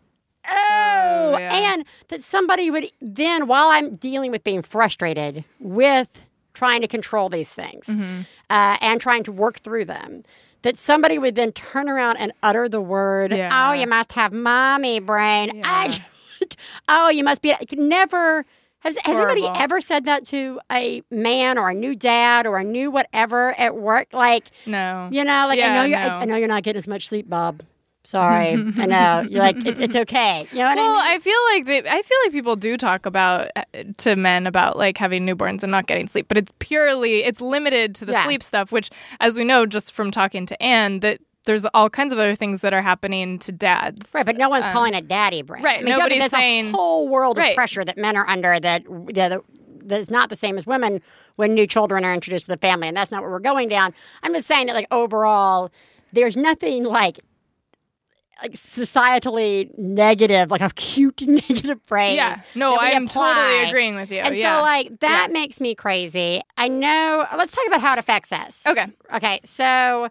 Oh, oh yeah. And that somebody would then, while I'm dealing with being frustrated with trying to control these things mm-hmm. uh, and trying to work through them, that somebody would then turn around and utter the word, Yeah. oh, you must have mommy brain. Yeah. I, oh, you must be. Never. Has, has anybody Horrible. ever said that to a man or a new dad or a new whatever at work? Like, No. you know, like, I Yeah, know you're, I, no. I know you're not getting as much sleep, Bob. Sorry. I know. You're like, it's, it's okay. You know what Well, I mean? I feel like they, I feel like people do talk about uh, to men about like having newborns and not getting sleep, but it's purely it's limited to the Yeah. sleep stuff, which, as we know just from talking to Anne, that there's all kinds of other things that are happening to dads. Right, but no one's Um, calling it daddy brain. right, I mean, nobody's there's saying- a whole world of Right. pressure that men are under that that that is not the same as women when new children are introduced to the family, and that's not what we're going down. I'm just saying that, like, overall, there's nothing like like societally negative, like a cute negative phrase. Yeah. No, that we I'm apply. totally agreeing with you. And yeah. so, like, that Yeah. makes me crazy. I know. Let's talk about how it affects us. Okay. Okay. So,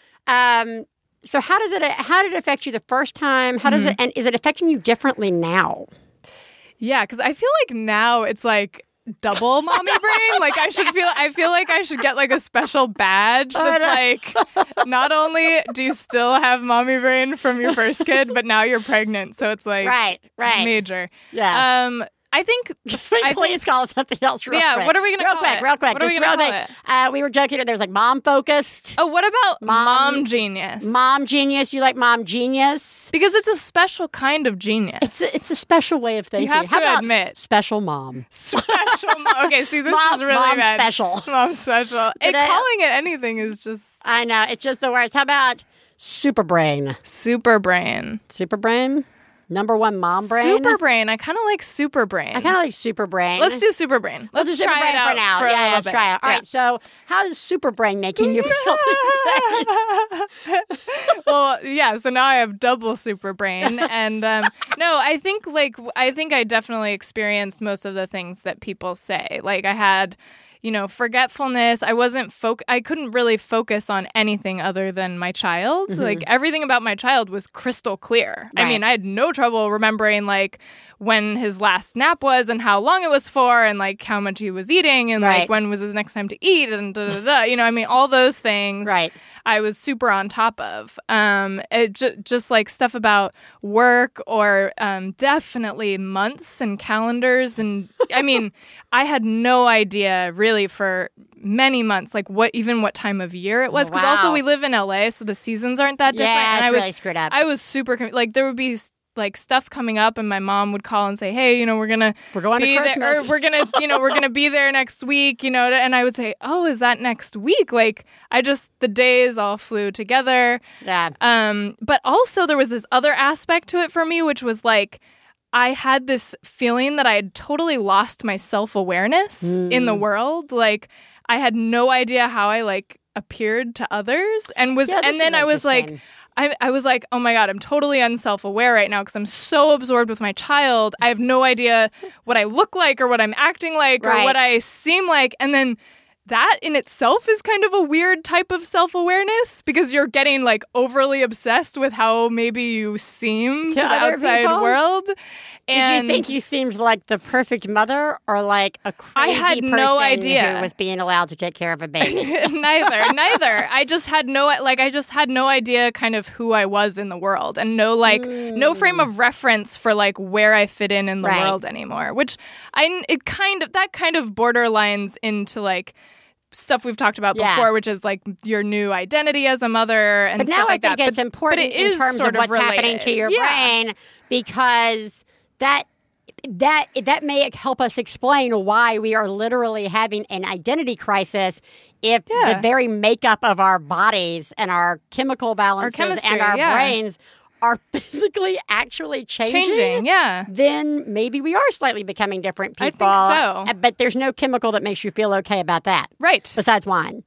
um, so how does it? How did it affect you the first time? How does Mm-hmm. it? And is it affecting you differently now? Yeah, because I feel like now it's like double mommy brain. Like I should feel, I feel like I should get like a special badge that's like, not only do you still have mommy brain from your first kid, but now you're pregnant. So it's like Right. Right. major. Yeah. Um, I think, I Please think call it something else real Yeah, quick. what are we gonna real call quick, it? Real quick, What are we just gonna real call quick. Uh, we were joking. There's like mom focused, oh, what about Mom- mom, genius? mom genius. You like mom genius? Because it's a special kind of genius. It's a, it's a special way of thinking. have How to about admit. special mom? special mom. Okay, see, this Mom- is really mom bad. special. Mom special. It, Today- calling it anything is just I know. It's just the worst. How about super brain? super brain. Super brain? Number one mom brain? Super brain. I kind of like super brain. I kind of like super brain. Let's do super brain. Let's, Let's do super try brain it out for now. for a yeah, little let's bit. try it. All Yeah. right. So, how is super brain making you feel these days? Well, yeah. So now I have double super brain, and um, no, I think like I think I definitely experienced most of the things that people say. Like I had, you know, forgetfulness. I wasn't foc. I couldn't really focus on anything other than my child. Mm-hmm. Like everything about my child was crystal clear. I Right. mean, I had no trouble remembering like when his last nap was and how long it was for, and like how much he was eating, and Right. like when was his next time to eat, and da da da. You know, I mean, all those things. Right. I was super on top of. Um, it ju- just like stuff about work or um, definitely months and calendars. And I mean, I had no idea really for many months, like what even what time of year it was. Because Wow. also we live in L A, so the seasons aren't that different. Yeah, and it's I was, really screwed up. I was super, con- like there would be like stuff coming up and my mom would call and say, hey, you know, we're gonna We're going to be there, Christmas. or we're gonna, you know, we're gonna be there next week, you know, and I would say, oh, is that next week? Like I just, the days all flew together. Yeah. Um, but also there was this other aspect to it for me, which was like, I had this feeling that I had totally lost my self-awareness in the Mm. world. Like I had no idea how I like appeared to others, and was, Yeah, this and then is I was like, interesting. I, I was like, oh my God, I'm totally unself-aware right now because I'm so absorbed with my child. I have no idea what I look like or what I'm acting like or Right. what I seem like. And then that in itself is kind of a weird type of self-awareness because you're getting like overly obsessed with how maybe you seem to, To the other outside people? world. Did And you think you seemed like the perfect mother or like a crazy I had person no idea. who was being allowed to take care of a baby? neither, neither. I just had no, like, I just had no idea kind of who I was in the world and no, like, no frame of reference for, like, where I fit in in the Right. world anymore, which I, it kind of, that kind of borderlines into, like, stuff we've talked about Yeah. before, which is, like, your new identity as a mother and But stuff now like I think that. it's But- important but it in is terms sort of what's happening related. to your Yeah. brain because that that that may help us explain why we are literally having an identity crisis if Yeah. the very makeup of our bodies and our chemical balances chemistry, and our yeah. brains are physically actually changing. Changing, yeah. Then maybe we are slightly becoming different I think people. so. uh, But there's no chemical that makes you feel okay about that. Right. Besides wine.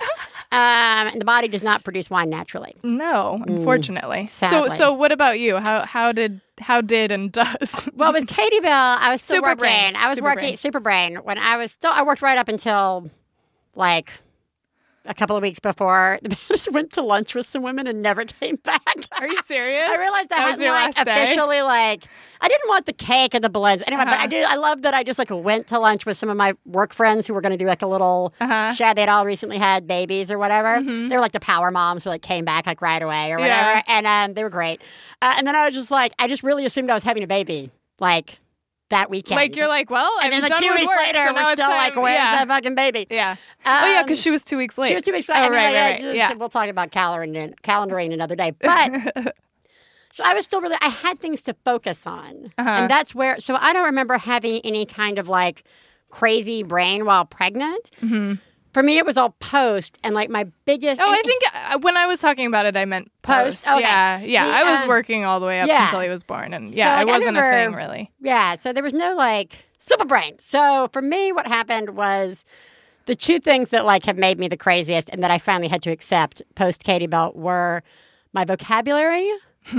um, and the body does not produce wine naturally. No, unfortunately. So, Mm. sadly. so what about you? How, how did, how did and does? Well, with Katie Bell, I was still Super working. brain. I was Super working brain. super brain when I was still. I worked right up until like a couple of weeks before. I just went to lunch with some women and never came back. Are you serious? I realized I That was hadn't your like last day? officially like I didn't want the cake and the balloons anyway. Uh-huh. But I do. I love that I just like went to lunch with some of my work friends who were going to do like a little Uh-huh. chat. They'd all recently had babies or whatever. Mm-hmm. They were like the power moms who like came back like right away or whatever, Yeah. and um, they were great. Uh, and then I was just like, I just really assumed I was having a baby like that weekend. Like, you're like, well, and I'm then like done two with weeks work, later, so now we're it's still like, time- where's yeah. that fucking baby? Yeah. oh, yeah, Um, because she was two weeks late. She was two weeks late. Oh, and then right, I- I right, just- right. Yeah. We'll talk about calendaring, calendaring another day. But so I was still really, I had things to focus on. Uh-huh. And that's where, so I don't remember having any kind of like crazy brain while pregnant. Mm-hmm. For me, it was all post. And like my biggest. Oh, I think uh, when I was talking about it, I meant post. Post? Okay. Yeah, yeah. The, I was um, working all the way up yeah. until he was born, and So, yeah, like, it I wasn't never- a thing really. Yeah. So there was no like super brain. So for me, what happened was the two things that like have made me the craziest and that I finally had to accept post Katie Belt were my vocabulary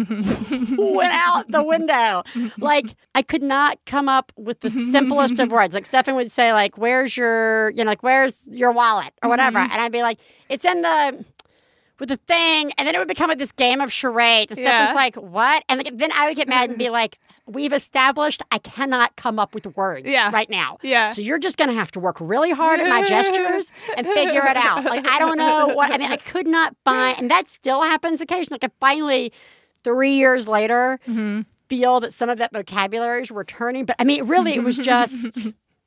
went out the window. Like I could not come up with the simplest of words. Like Stefan would say, like, "Where's your, you know, like where's your wallet or whatever?" Mm-hmm. And I'd be like, "It's in the." With the thing, and then it would become like this game of charades. And stuff Yeah. was like, what? And like, then I would get mad and be like, we've established I cannot come up with words Yeah. right now. Yeah. So you're just going to have to work really hard at my gestures and figure it out. Like, I don't know what, I mean, I could not find, and that still happens occasionally. Like, I finally, three years later, Mm-hmm. feel that some of that vocabulary is returning. But I mean, really, it was just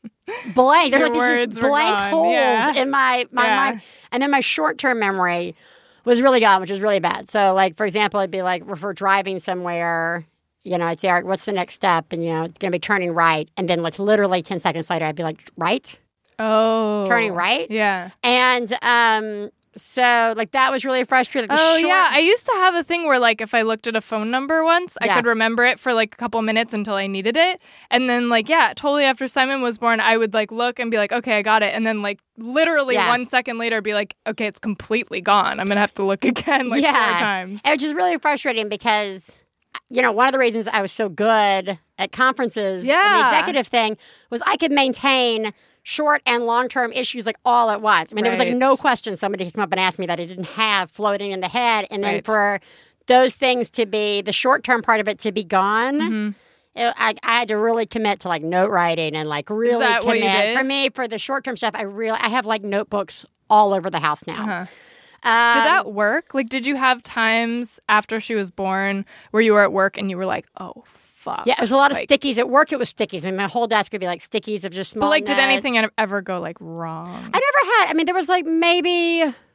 blank. There's Your like these words just were blank gone. holes Yeah. in my, my Yeah. mind. And then my short-term memory was really gone, which was really bad. So, like, for example, it'd be like, if we're driving somewhere, you know, I'd say, all right, what's the next step? And, you know, it's going to be turning right. And then, like, literally ten seconds later, I'd be like, right? Oh, Turning right? Yeah. And um, so, like, that was really frustrating. The Oh short- yeah, I used to have a thing where like if I looked at a phone number once, I Yeah. could remember it for like a couple minutes until I needed it, and then like yeah, totally after Simon was born, I would like look and be like, okay, I got it, and then like literally Yeah. one second later, be like, okay, it's completely gone. I'm gonna have to look again like yeah. four times. And which is really frustrating because, you know, one of the reasons I was so good at conferences and Yeah. the executive thing was I could maintain short and long-term issues like all at once. I mean, there was like Right. no question somebody could come up and ask me that I didn't have floating in the head. And then Right. for those things to be, the short-term part of it to be gone, Mm-hmm. it, I, I had to really commit to like note writing and like really that what commit. you did? For me, for the short-term stuff, I really, I have like notebooks all over the house now. Uh-huh. Um, Did that work? Like, did you have times after she was born where you were at work and you were like, oh, fuck? Yeah, it was a lot of Like, stickies. At work, it was stickies. I mean, my whole desk would be like stickies of just small But like, did notes. anything ever go like wrong? I never had. I mean, there was like maybe. I,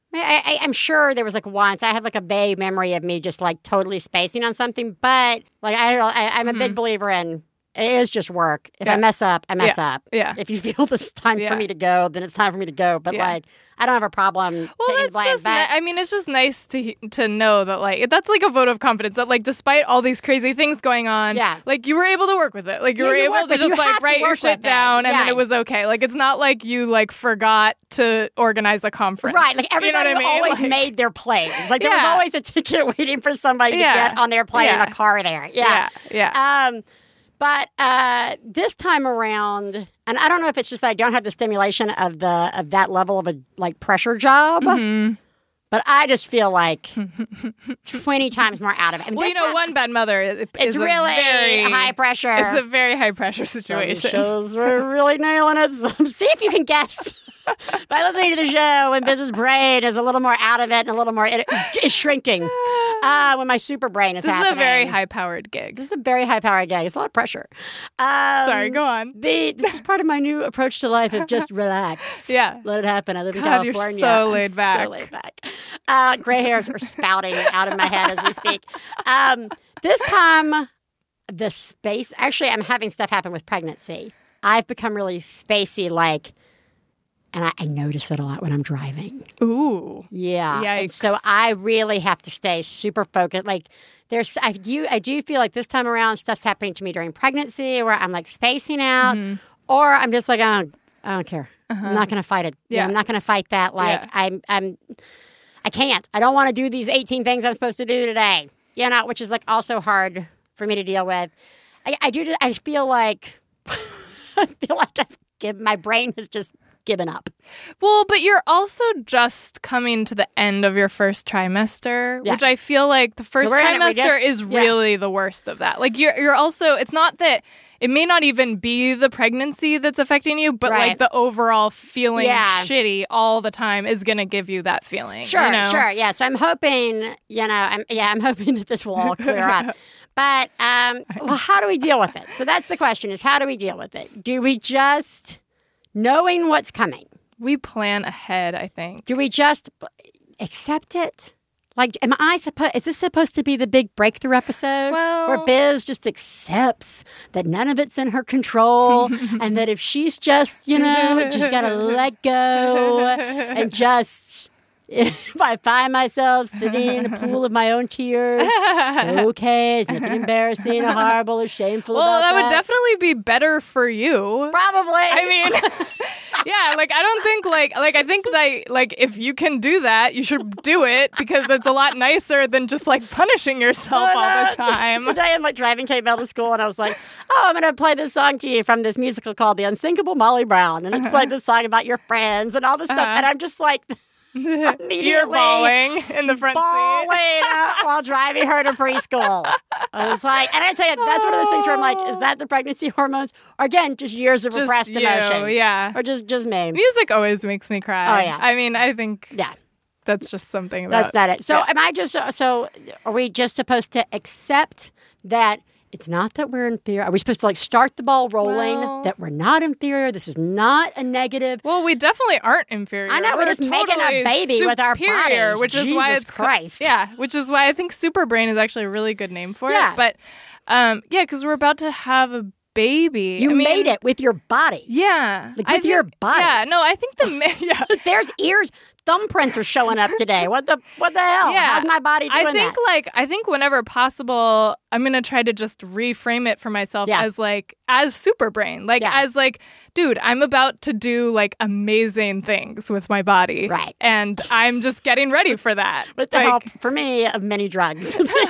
I, I'm sure there was like once I had like a vague memory of me just like totally spacing on something, but like I, I I'm a big believer in it is just work. If I Yeah. mess up, I mess Yeah. up. Yeah. If you feel this is time Yeah. for me to go, then it's time for me to go. But Yeah. like I don't have a problem. Well, taking the that's blame, just. but- Ni- I mean, it's just nice to to know that like that's like a vote of confidence that like despite all these crazy things going on, Yeah. like you were able to work with it. Like you Yeah, were you able work to with- just you like have to write your work shit with it. down, and then Yeah. it was okay. Like it's not like you like forgot to organize a conference, Right, like You know everybody what I mean? always Like- made their planes. Like there was Yeah. always a ticket waiting for somebody Yeah. to get on their plane Yeah. and a car there. Yeah, Yeah, yeah. Um, but uh, this time around, and I don't know if it's just that I don't have the stimulation of the of that level of a like pressure job, Mm-hmm. but I just feel like twenty times more out of it. I mean, Well, this you know, time- one bad mother is it's a really very high pressure. It's a very high pressure Some situation. shows we're really nailing it. So see if you can guess. By listening to the show, when Business Brain is a little more out of it and a little more, it is shrinking. Uh, when my super brain is This happening. is a very high-powered gig. This is a very high powered gag. It's a lot of pressure. Um, Sorry, go on. The, this is part of my new approach to life of just relax. Yeah. Let it happen. I live in God, you're California. so I'm laid back. So laid back. Uh, gray hairs are spouting out of my head as we speak. Um, this time, the space. Actually, I'm having stuff happen with pregnancy. I've become really spacey, like, and I, I notice it a lot when I'm driving. Ooh. Yeah. And Yikes. so I really have to stay super focused. Like there's I do I do feel like this time around stuff's happening to me during pregnancy where I'm like spacing out Mm-hmm. or I'm just like, oh, I don't care. I'm not gonna fight it. Yeah. Yeah. I'm not gonna fight that. Like Yeah. I'm I'm I can't. I don't want to do these eighteen things I'm supposed to do today. You know, which is like also hard for me to deal with. I, I do I feel like I feel like I've given my brain has just given up. Well, but you're also just coming to the end of your first trimester, Yeah. which I feel like the first We're in it, we trimester just- is yeah. really the worst of that. Like you're you're also it's not that it may not even be the pregnancy that's affecting you, but Right. like the overall feeling Yeah. shitty all the time is going to give you that feeling. Sure, you know? sure. Yeah, so I'm hoping, you know, I'm, yeah, I'm hoping that this will all clear up. But, um, well, how do we deal with it? So that's the question is how do we deal with it? Do we just, knowing what's coming, We plan ahead, I think. do we just b- accept it? Like, am I supposed, is this supposed to be the big breakthrough episode Well- where Biz just accepts that none of it's in her control and that if she's just, you know, just got to let go and just, if I find myself sitting in a pool of my own tears, it's okay. It's nothing embarrassing or horrible or shameful Well, about that that. would definitely be better for you. Probably. I mean, yeah, like I don't think like like I think that like if you can do that, you should do it because it's a lot nicer than just like punishing yourself all the time. Today I'm like driving Kate Bell to school and I was like, oh, I'm going to play this song to you from this musical called The Unsinkable Molly Brown. And it's like this song about your friends and all this stuff. Uh-huh. And I'm just like, immediately You're bawling in the front bawling seat. uh, while driving her to preschool. I was like, and I tell you, that's one of those things where I'm like, is that the pregnancy hormones? Or again, just years of Just repressed you, emotion. yeah. Or just, just me. Music always makes me cry. Oh, yeah. I mean, I think Yeah. that's just something about That's not it. So yeah. am I just, so are we just supposed to accept that it's not that we're inferior? Are we supposed to like start the ball rolling Well- that we're not inferior? This is not a negative. Well, we definitely aren't inferior. I know, we're just making a totally baby with our superior, bodies. which is why Jesus it's ca- Christ. yeah, which is why I think super brain is actually a really good name for Yeah. it. But um, yeah, because we're about to have a baby. You I mean, made it with your body. Yeah, Like, I with your think- body. Yeah, no, I think the ma- yeah. There's ears, thumbprints are showing up today. What the what the hell? Yeah. How's my body doing I think that? like I think whenever possible, I'm gonna try to just reframe it for myself Yeah. as like as super brain, like Yeah. as like, dude, I'm about to do like amazing things with my body, Right. And I'm just getting ready for that. With the Like, help, for me, of many drugs.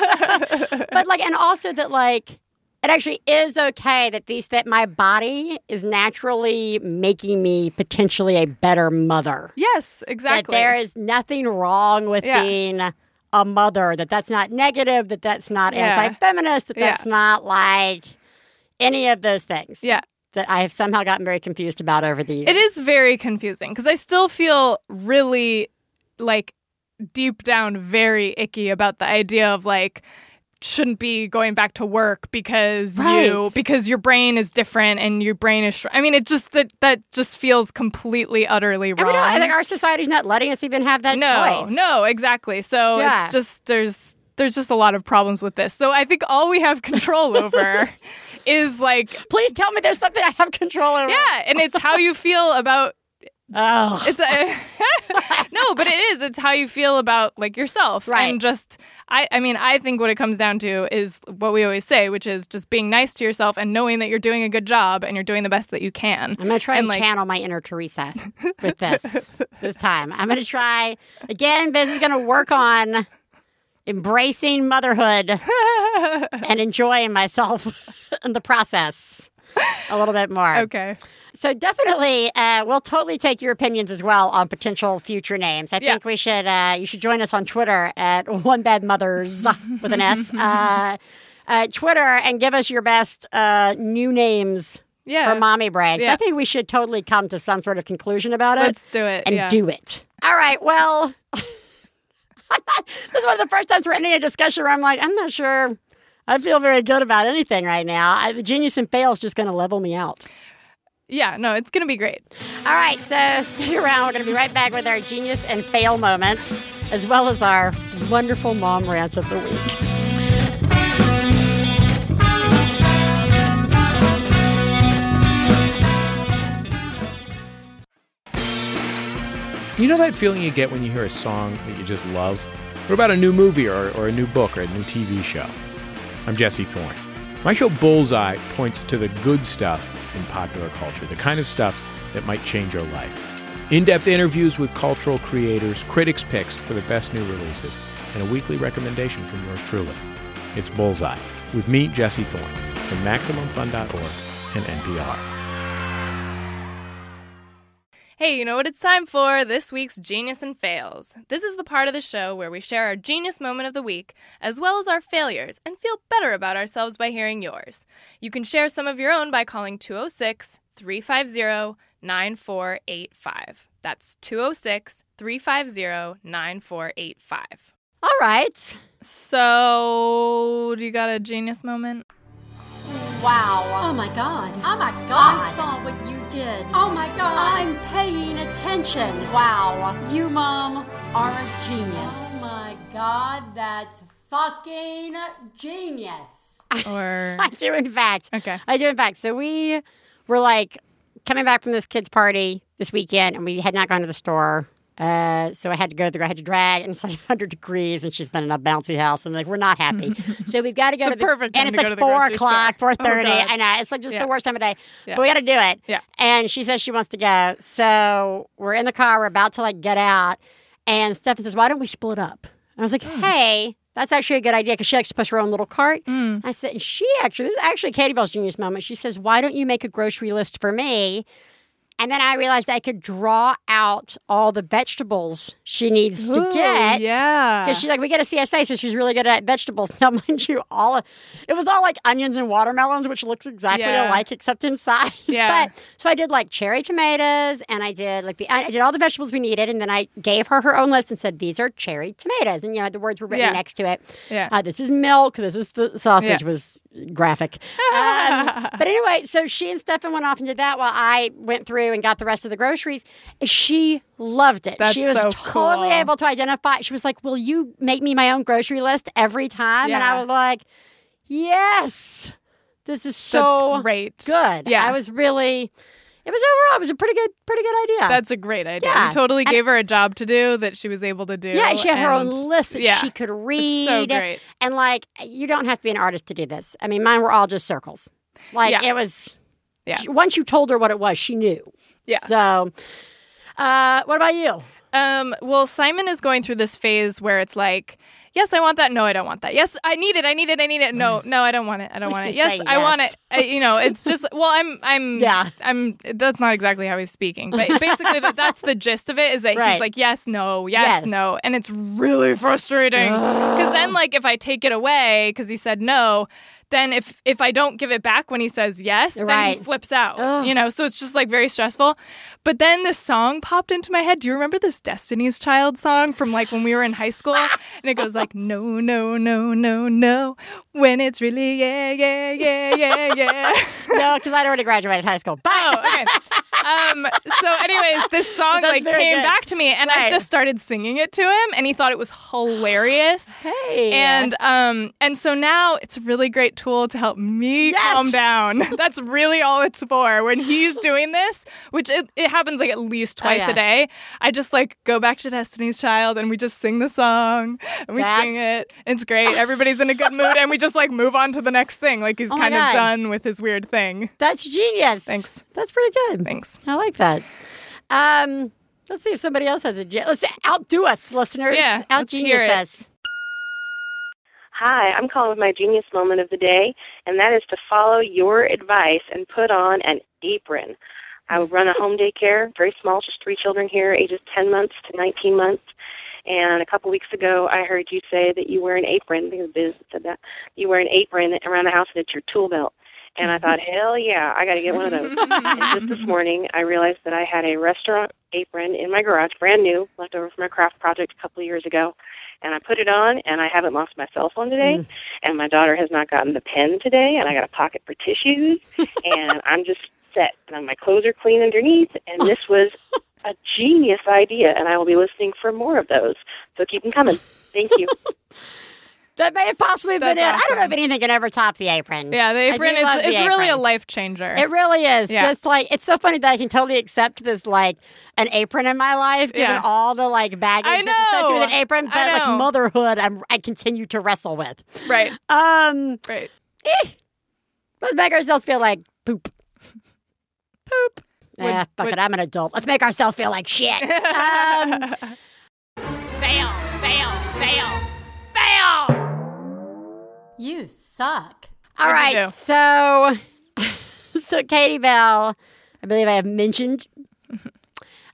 But like, and also that like, it actually is okay that these that my body is naturally making me potentially a better mother. Yes, exactly. That there is nothing wrong with Yeah. being a mother. That that's not negative. That that's not Yeah. anti-feminist. That Yeah. that's not like any of those things. Yeah. That I have somehow gotten very confused about over the years. It is very confusing because I still feel really like deep down very icky about the idea of like shouldn't be going back to work because you Right. because your brain is different and your brain is str- I mean it just that that just feels completely utterly And wrong. we don't, I think our society's not letting us even have that no, choice. no, exactly. So Yeah. it's just there's there's just a lot of problems with this. So I think all we have control over is like Please tell me there's something I have control over. yeah, and it's how you feel about Oh. it's a no, but it is. It's how you feel about like yourself, Right. And just I, I mean, I think what it comes down to is what we always say, which is just being nice to yourself and knowing that you're doing a good job and you're doing the best that you can. I'm going to try and, and, like- channel my inner Teresa with this this time. I'm going to try again. Biz is going to work on embracing motherhood and enjoying myself in the process a little bit more. Okay. So definitely, uh, we'll totally take your opinions as well on potential future names. I Yeah. think we should. Uh, you should join us on Twitter at One Bad Mothers with an S. Uh, uh, Twitter and give us your best uh, new names Yeah. for Mommy Brain. 'Cause Yeah. I think we should totally come to some sort of conclusion about it. Let's do it. and yeah. do it. All right. Well, this is one of the first times we're ending a discussion where I'm like, I'm not sure. I feel very good about anything right now. I, the genius and fail is just going to level me out. Yeah. No, it's gonna be great. All right, so stick around. We're going to be right back with our genius and fail moments, as well as our wonderful mom rants of the week. You know that feeling you get when you hear a song that you just love? What about a new movie or, or a new book or a new T V show? I'm Jesse Thorne. My show Bullseye points to the good stuff in popular culture, the kind of stuff that might change your life. In-depth interviews with cultural creators, critics' picks for the best new releases, and a weekly recommendation from yours truly. It's Bullseye, with me, Jesse Thorne, from Maximum Fun dot org and N P R. Hey, you know what it's time for? This week's Genius and Fails. This is the part of the show where we share our genius moment of the week, as well as our failures, and feel better about ourselves by hearing yours. You can share some of your own by calling two oh six, three five zero, nine four eight five. That's two oh six, three five zero, nine four eight five. All right. So, do you got a genius moment? Wow. Oh my God. Oh my God. I saw what you did. Oh my God. I'm paying attention. Wow. You, Mom, are a genius. Oh my God, that's fucking genius. Or I do, in fact. Okay. I do, in fact. So we were like coming back from this kid's party this weekend, and we had not gone to the store. Uh, so I had to go there. I had to drag, and it's like one hundred degrees, and she's been in a bouncy house. I'm like, we're not happy. So we've got to go It's to the the perfect time and it's to like go to the four grocery o'clock, store. four thirty. Oh, God. I know it's like just Yeah. the worst time of day. Yeah. But we got to do it. Yeah. And she says she wants to go. So we're in the car. We're about to like get out, and Stefan says, "Why don't we split up?" And I was like, "Hey." That's actually a good idea because she likes to push her own little cart. Mm. I said, and she actually, this is actually Katie Bell's genius moment. She says, why don't you make a grocery list for me? And then I realized I could draw out all the vegetables she needs to Ooh, get. yeah. Because she's like, we get a C S A, so she's really good at vegetables. Now, mind you, all it was all like onions and watermelons, which looks exactly Yeah. alike except in size. Yeah. But so I did like cherry tomatoes, and I did like the I did all the vegetables we needed, and then I gave her her own list and said, these are cherry tomatoes, and you know the words were written Yeah. next to it. Yeah. Uh, this is milk. This is the sausage. Yeah. Was graphic. Um, but anyway, so she and Stefan went off and did that while I went through and got the rest of the groceries. She loved it. That's she was so totally cool. able to identify. She was like, will you make me my own grocery list every time? And I Yeah. was like, yes. This is so That's great. good. Yeah. I was really, it was overall, it was a pretty good, pretty good idea. That's a great idea. Yeah. You totally And- gave her a job to do that she was able to do. Yeah, she had her own and- list that yeah. she could read. so great. And like, you don't have to be an artist to do this. I mean, mine were all just circles. Like, Yeah. it was, Yeah. she- once you told her what it was, she knew. Yeah. So, uh, what about you? Um, well, Simon is going through this phase where it's like, yes, I want that. No, I don't want that. Yes, I need it. I need it. I need it. No, no, I don't want it. I don't At want it. least Yes, he's I saying want yes. it. I, you know, it's just, well, I'm, I'm, Yeah. I'm, that's not exactly how he's speaking, but basically that, that's the gist of it is that Right. he's like, yes, no, yes, Yes. no. And it's really frustrating because then like if I take it away because he said no, then if if I don't give it back when he says yes, then Right. he flips out, Ugh. you know, so it's just like very stressful. But then this song popped into my head. Do you remember this Destiny's Child song from like when we were in high school? And it goes like, no, no, no, no, no, when it's really yeah, yeah, yeah, yeah, yeah. No, because I'd already graduated high school. But Oh, okay. Um, so anyways, this song That's like very came good. back to me and I Right. just started singing it to him and he thought it was hilarious. hey. And um and so now it's a really great tool to help me Yes! calm down. That's really all it's for. When he's doing this, which it, it happens like at least twice Oh, yeah. a day, I just like go back to Destiny's Child and we just sing the song and we That's- sing it. It's great. Everybody's in a good mood and we just like move on to the next thing. Like he's Oh my kind of God. done with his weird thing. That's genius. Thanks. That's pretty good. Thanks. I like that. Um, let's see if somebody else has a gen- let's outdo us, listeners. Yeah, out let's hear genius it. us. Hi, I'm calling with my genius moment of the day, and that is to follow your advice and put on an apron. I run a home daycare, very small, just three children here, ages ten months to nineteen months. And a couple weeks ago, I heard you say that you wear an apron, because Biz said that, you wear an apron around the house and it's your tool belt. And I thought, hell yeah, I got to get one of those. And just this morning, I realized that I had a restaurant apron in my garage, brand new, left over from a craft project a couple of years ago. And I put it on, and I haven't lost my cell phone today. Mm. And my daughter has not gotten the pen today, and I got a pocket for tissues. And I'm just set. And my clothes are clean underneath. And this was a genius idea, and I will be listening for more of those. So keep them coming. Thank you. That may have possibly been That's it. I don't know awesome. if anything can ever top the apron. Yeah, the I apron do love is the it's really a apron. life changer. It really is. Yeah. Just like, it's so funny that I can totally accept this, like, an apron in my life, given Yeah. all the, like, baggage I that's associated know. with an apron. But, I like, know. motherhood, I'm, I continue to wrestle with. Right. Um, Right. eh, let's make ourselves feel like poop. Poop. Would- Yeah, fuck would- it. I'm an adult. Let's make ourselves feel like shit. um, Fail, fail, fail, fail. You suck. all What'd you right. do? So, so Katie Bell, I believe I have mentioned,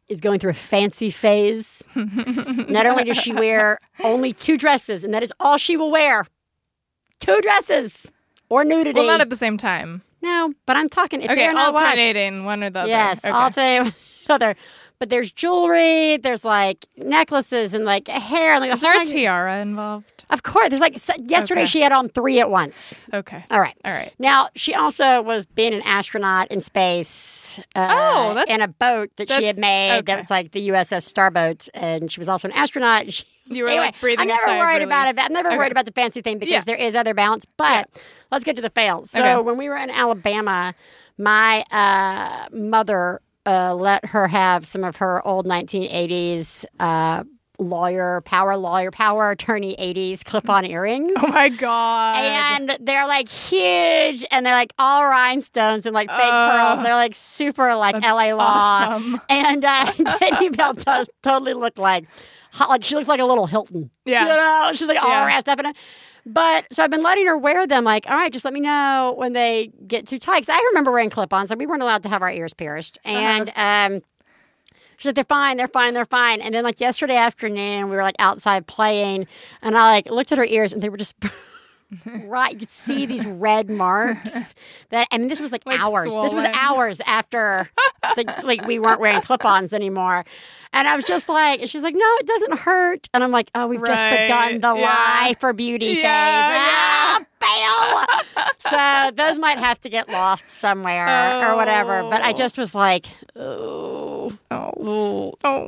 is going through a fancy phase. Not only does she wear only two dresses, and that is all she will wear. Two dresses or nudity. Well, not at the same time. No, but I'm talking if Okay, they're not alternating washed. one or the other. Yes, okay. alternating the other. But there's jewelry, there's like necklaces and like hair. And, like, Is there a like, tiara involved? Of course. There's like so- yesterday Okay. she had on three at once. Okay. All right. All right. Now, she also was being an astronaut in space uh, Oh, that's- in a boat that she had that's- made okay. that was like the U S S Starboat. And she was also an astronaut. And she, You were, anyway, like, breathing I'm a never sigh of worried about relief. it. I'm never Okay. worried about the fancy thing because Yeah. there is other balance. But let's get to the fails. So Okay. when we were in Alabama, my uh, mother uh, let her have some of her old nineteen eighties uh, lawyer, power lawyer, power attorney eighties clip-on earrings. Oh my god. And they're like huge and they're like all rhinestones and like fake Oh. pearls. They're like super like That's L A Law. awesome. And uh, Katie Bell does totally look like, like she looks like a little Hilton. Yeah. You know, she's like all Yeah. wrapped up in it. But so I've been letting her wear them like, all right, just let me know when they get too tight. 'Cause I remember wearing clip-ons. Like we weren't allowed to have our ears pierced. And um, she's like, they're fine, they're fine, they're fine. And then like yesterday afternoon, we were like outside playing and I like looked at her ears and they were just right. You could see these red marks. That I mean, this was like, Like hours. This was swollen. hours after the, like we weren't wearing clip-ons anymore. And I was just like, and she's like, no, it doesn't hurt. And I'm like, oh, we've just Right. begun the Yeah. lie for beauty Yeah, phase. yeah. Ah, fail. So those might have to get lost somewhere or whatever. But I just was like, oh, Oh. Oh.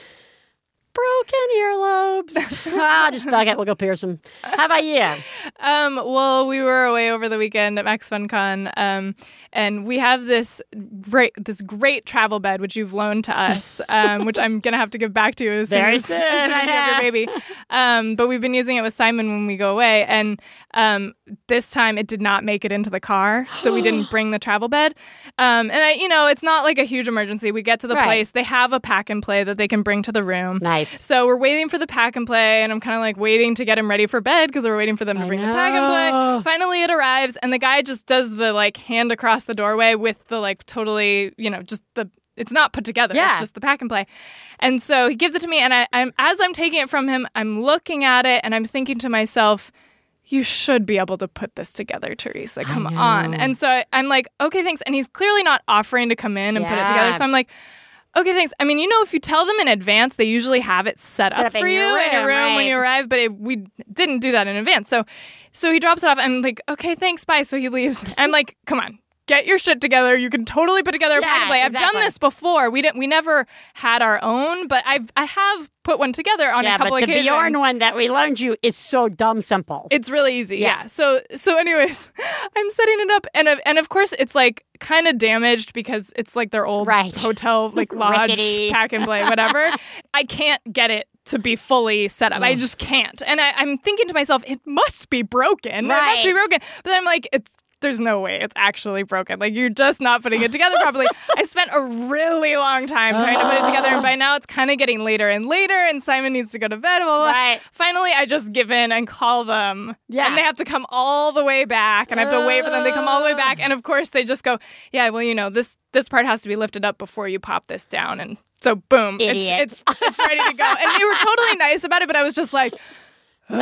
broken earlobes. ah, just fuck it. We'll go pierce them. How about you? Um, well, we were away over the weekend at Max Fun Con, um, and we have this great this great travel bed which you've loaned to us, um, which I'm gonna have to give back to you as soon Very as, soon, as, soon as you have your baby. Um, but we've been using it with Simon when we go away, and um, this time it did not make it into the car, so we didn't bring the travel bed. Um, and I, you know, it's not like a huge emergency. We get to the Right. place, they have a pack and play that they can bring to the room. Nice. So we're waiting for the pack and play, and I'm kind of like waiting to get him ready for bed because we're waiting for them to I bring the pack and play. know. Finally, it arrives, and the guy just does the like hand across the doorway with the like totally, you know, just the. It's not put together. Yeah. It's just the pack and play. And so he gives it to me, and I, I'm as I'm taking it from him, I'm looking at it, and I'm thinking to myself, you should be able to put this together, Teresa. Come know. on. And so I, I'm like, okay, thanks. And he's clearly not offering to come in and put it Yeah. together. So I'm like, okay, thanks. I mean, you know, if you tell them in advance, they usually have it set, Set up, up in for you your in your room, room right. when you arrive, but it, we didn't do that in advance. So, so he drops it off. I'm like, okay, thanks, bye. So he leaves. I'm like, come on. Get your shit together. You can totally put together a Yeah, pack and play. I've exactly. done this before. We didn't. We never had our own, but I've I have put one together on Yeah, a couple but the occasions. Bjorn one that we loaned you is so dumb simple. It's really easy, Yeah. yeah. So, so, anyways, I'm setting it up, and of- and of course, it's like kind of damaged because it's like their old Right. hotel, like lodge, Rickety. pack and play, whatever. I can't get it to be fully set up. I just can't, and I, I'm thinking to myself, it must be broken. It must be Right. broken. But I'm like, it's. There's no way it's actually broken. Like, you're just not putting it together properly. I spent a really long time trying to put it together, and by now it's kind of getting later and later, and Simon needs to go to bed. Blah, blah, blah. Right. Finally, I just give in and call them. Yeah. And they have to come all the way back, and I have to wait for them. They come all the way back, and of course, they just go, yeah, well, you know, this this part has to be lifted up before you pop this down. And so, boom, Idiots. it's, it's it's ready to go. And they were totally nice about it, but I was just like, all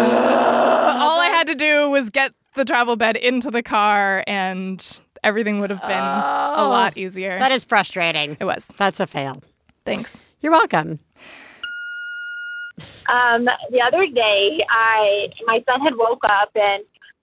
I had to do was get the travel bed into the car, and everything would have been a lot easier. That is frustrating. It was. That's a fail. Thanks. You're welcome. Um, the other day, I my son had woke up and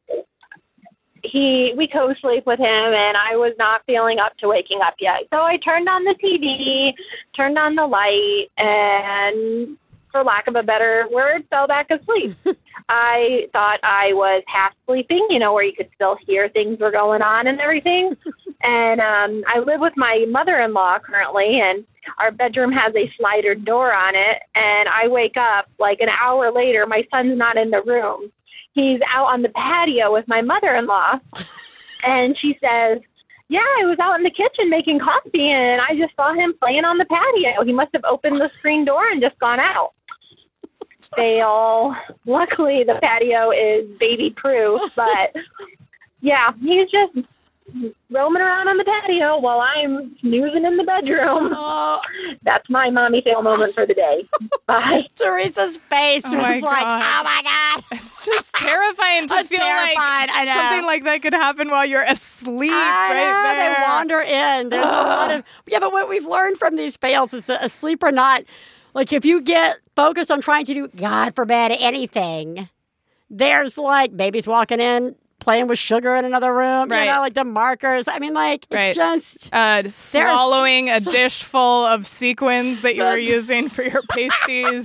he we co-sleep with him, and I was not feeling up to waking up yet. So I turned on the T V, turned on the light, and for lack of a better word, fell back asleep. I thought I was half sleeping, you know, where you could still hear things were going on and everything. And um, I live with my mother-in-law currently, and our bedroom has a slider door on it. And I wake up like an hour later, my son's not in the room. He's out on the patio with my mother-in-law. And she says, yeah, I was out in the kitchen making coffee, and I just saw him playing on the patio. He must have opened the screen door and just gone out. Fail. Luckily, the patio is baby-proof, but yeah, he's just roaming around on the patio while I'm snoozing in the bedroom. Oh. That's my mommy fail moment for the day. Bye. Teresa's face Oh was my like, God. oh my God. It's just terrifying to I'm feel terrified. like I know. something like that could happen while you're asleep I right know, there. they wander in. There's a lot of yeah, but what we've learned from these fails is that asleep or not, like if you get focused on trying to do, God forbid, anything, there's like babies walking in, playing with sugar in another room, Right. you know, like the markers. I mean, like it's Right. just Uh, swallowing a so- dish full of sequins that you were That's- using for your pasties.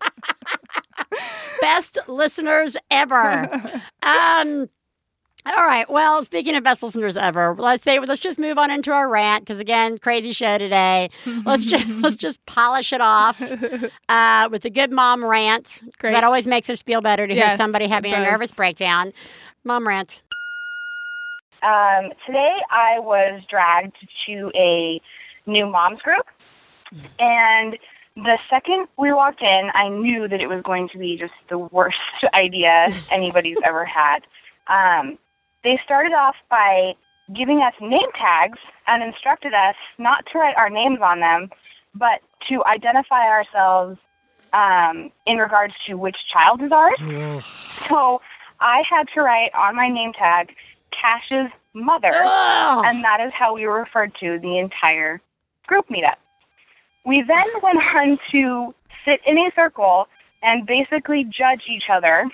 best listeners ever. um. All right. Well, speaking of best listeners ever, let's say let's just move on into our rant because again, crazy show today. Let's just let's just polish it off uh, with a good mom rant. 'Cause Great. That always makes us feel better to hear Yes, somebody it having a does. nervous breakdown. Mom rant. Um, today I was dragged to a new moms group, and the second we walked in, I knew that it was going to be just the worst idea anybody's ever had. Um, they started off by giving us name tags and instructed us not to write our names on them, but to identify ourselves um, in regards to which child is ours. So I had to write on my name tag Cash's mother, Ugh. and that is how we were referred to the entire group meetup. We then went on to sit in a circle and basically judge each other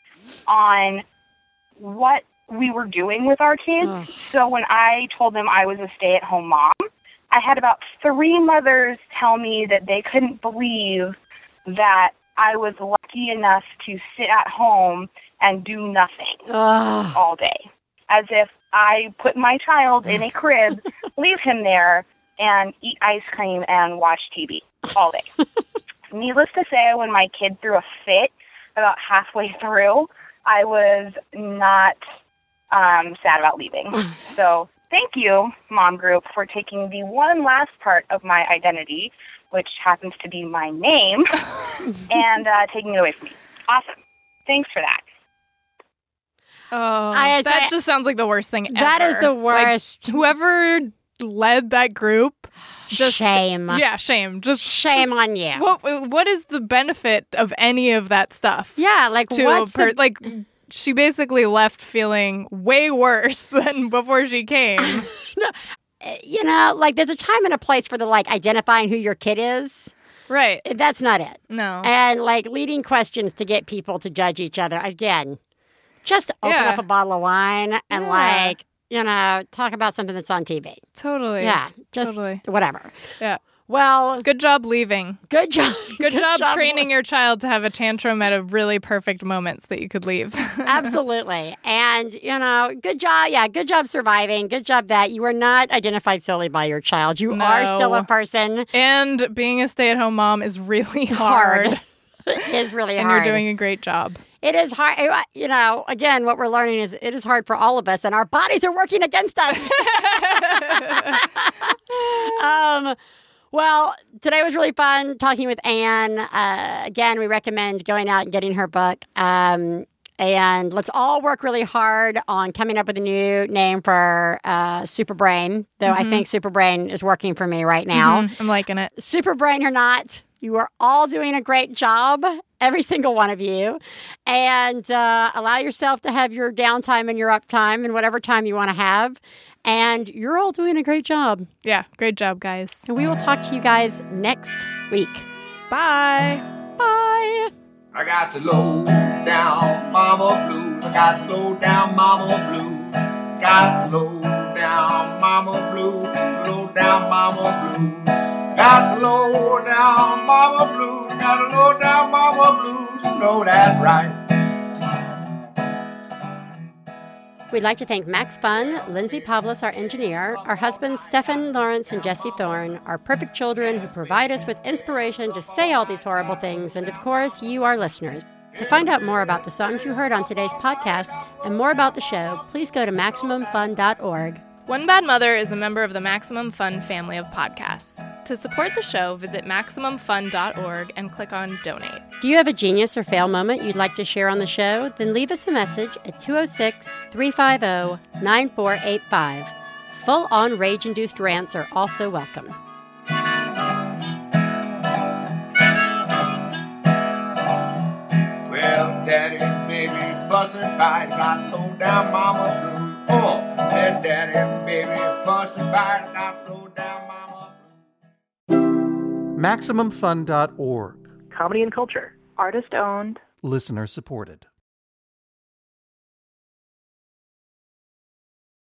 on what we were doing with our kids. Ugh. So when I told them I was a stay-at-home mom, I had about three mothers tell me that they couldn't believe that I was lucky enough to sit at home and do nothing Ugh. all day, as if I put my child in a crib, leave him there, and eat ice cream and watch T V all day. Needless to say, when my kid threw a fit about halfway through, I was not um, sad about leaving. So thank you, Mom Group, for taking the one last part of my identity, which happens to be my name, and uh, taking it away from me. Awesome. Thanks for that. Oh, I- that I- just sounds like the worst thing ever. That is the Like, worst. whoever led that group, just Shame. Yeah, shame. Just Shame just- on you. What what is the benefit of any of that stuff? Yeah, like to what's a per- the like she basically left feeling way worse than before she came. you know, like there's a time and a place for the like identifying who your kid is. Right. That's not it. No. And like leading questions to get people to judge each other. Again, just open Yeah. up a bottle of wine and Yeah. like, you know, talk about something that's on T V. Totally. Yeah, just Totally. whatever. Yeah. Well, Good job leaving. good job. Good, job, training your child to have a tantrum at a really perfect moment so that you could leave. Absolutely. And, you know, good job. Yeah, good job surviving. Good job that you are not identified solely by your child. You are still a No. person. And being a stay-at-home mom is really hard. Hard. It is really And hard. you're doing a great job. It is hard. You know, again, what we're learning is it is hard for all of us, and our bodies are working against us. um, well, today was really fun talking with Anne. Uh, again, we recommend going out and getting her book. Um, and let's all work really hard on coming up with a new name for uh, Superbrain, though I think Superbrain is working for me right now. Mhm, I'm liking it. Superbrain or not, you are all doing a great job, every single one of you. And uh, allow yourself to have your downtime and your uptime and whatever time you want to have. And you're all doing a great job. Yeah, great job, guys. And we will talk to you guys next week. Bye. Bye. I got to low down mama blues. I got to low down mama blues. Got to low down mama blues. Low down mama blues. Got to low down mama blues. Got to low down mama blues. You know that right. We'd like to thank Max Fun, Lindsay Pavlis, our engineer, our husbands Stefan Lawrence and Jesse Thorne, our perfect children who provide us with inspiration to say all these horrible things, and of course, you, our listeners. To find out more about the songs you heard on today's podcast and more about the show, please go to Maximum Fun dot org. One Bad Mother is a member of the Maximum Fun family of podcasts. To support the show, visit maximum fun dot org and click on Donate. Do you have a genius or fail moment you'd like to share on the show? Then leave us a message at two oh six, three five oh, nine four eight five. Full-on rage-induced rants are also welcome. Well, Daddy, baby, fussing fight, got low down mama blue. Oh, said Daddy, baby, fussing fight, got low down mama blue. maximum fun dot org. Comedy and culture. Artist owned. Listener supported.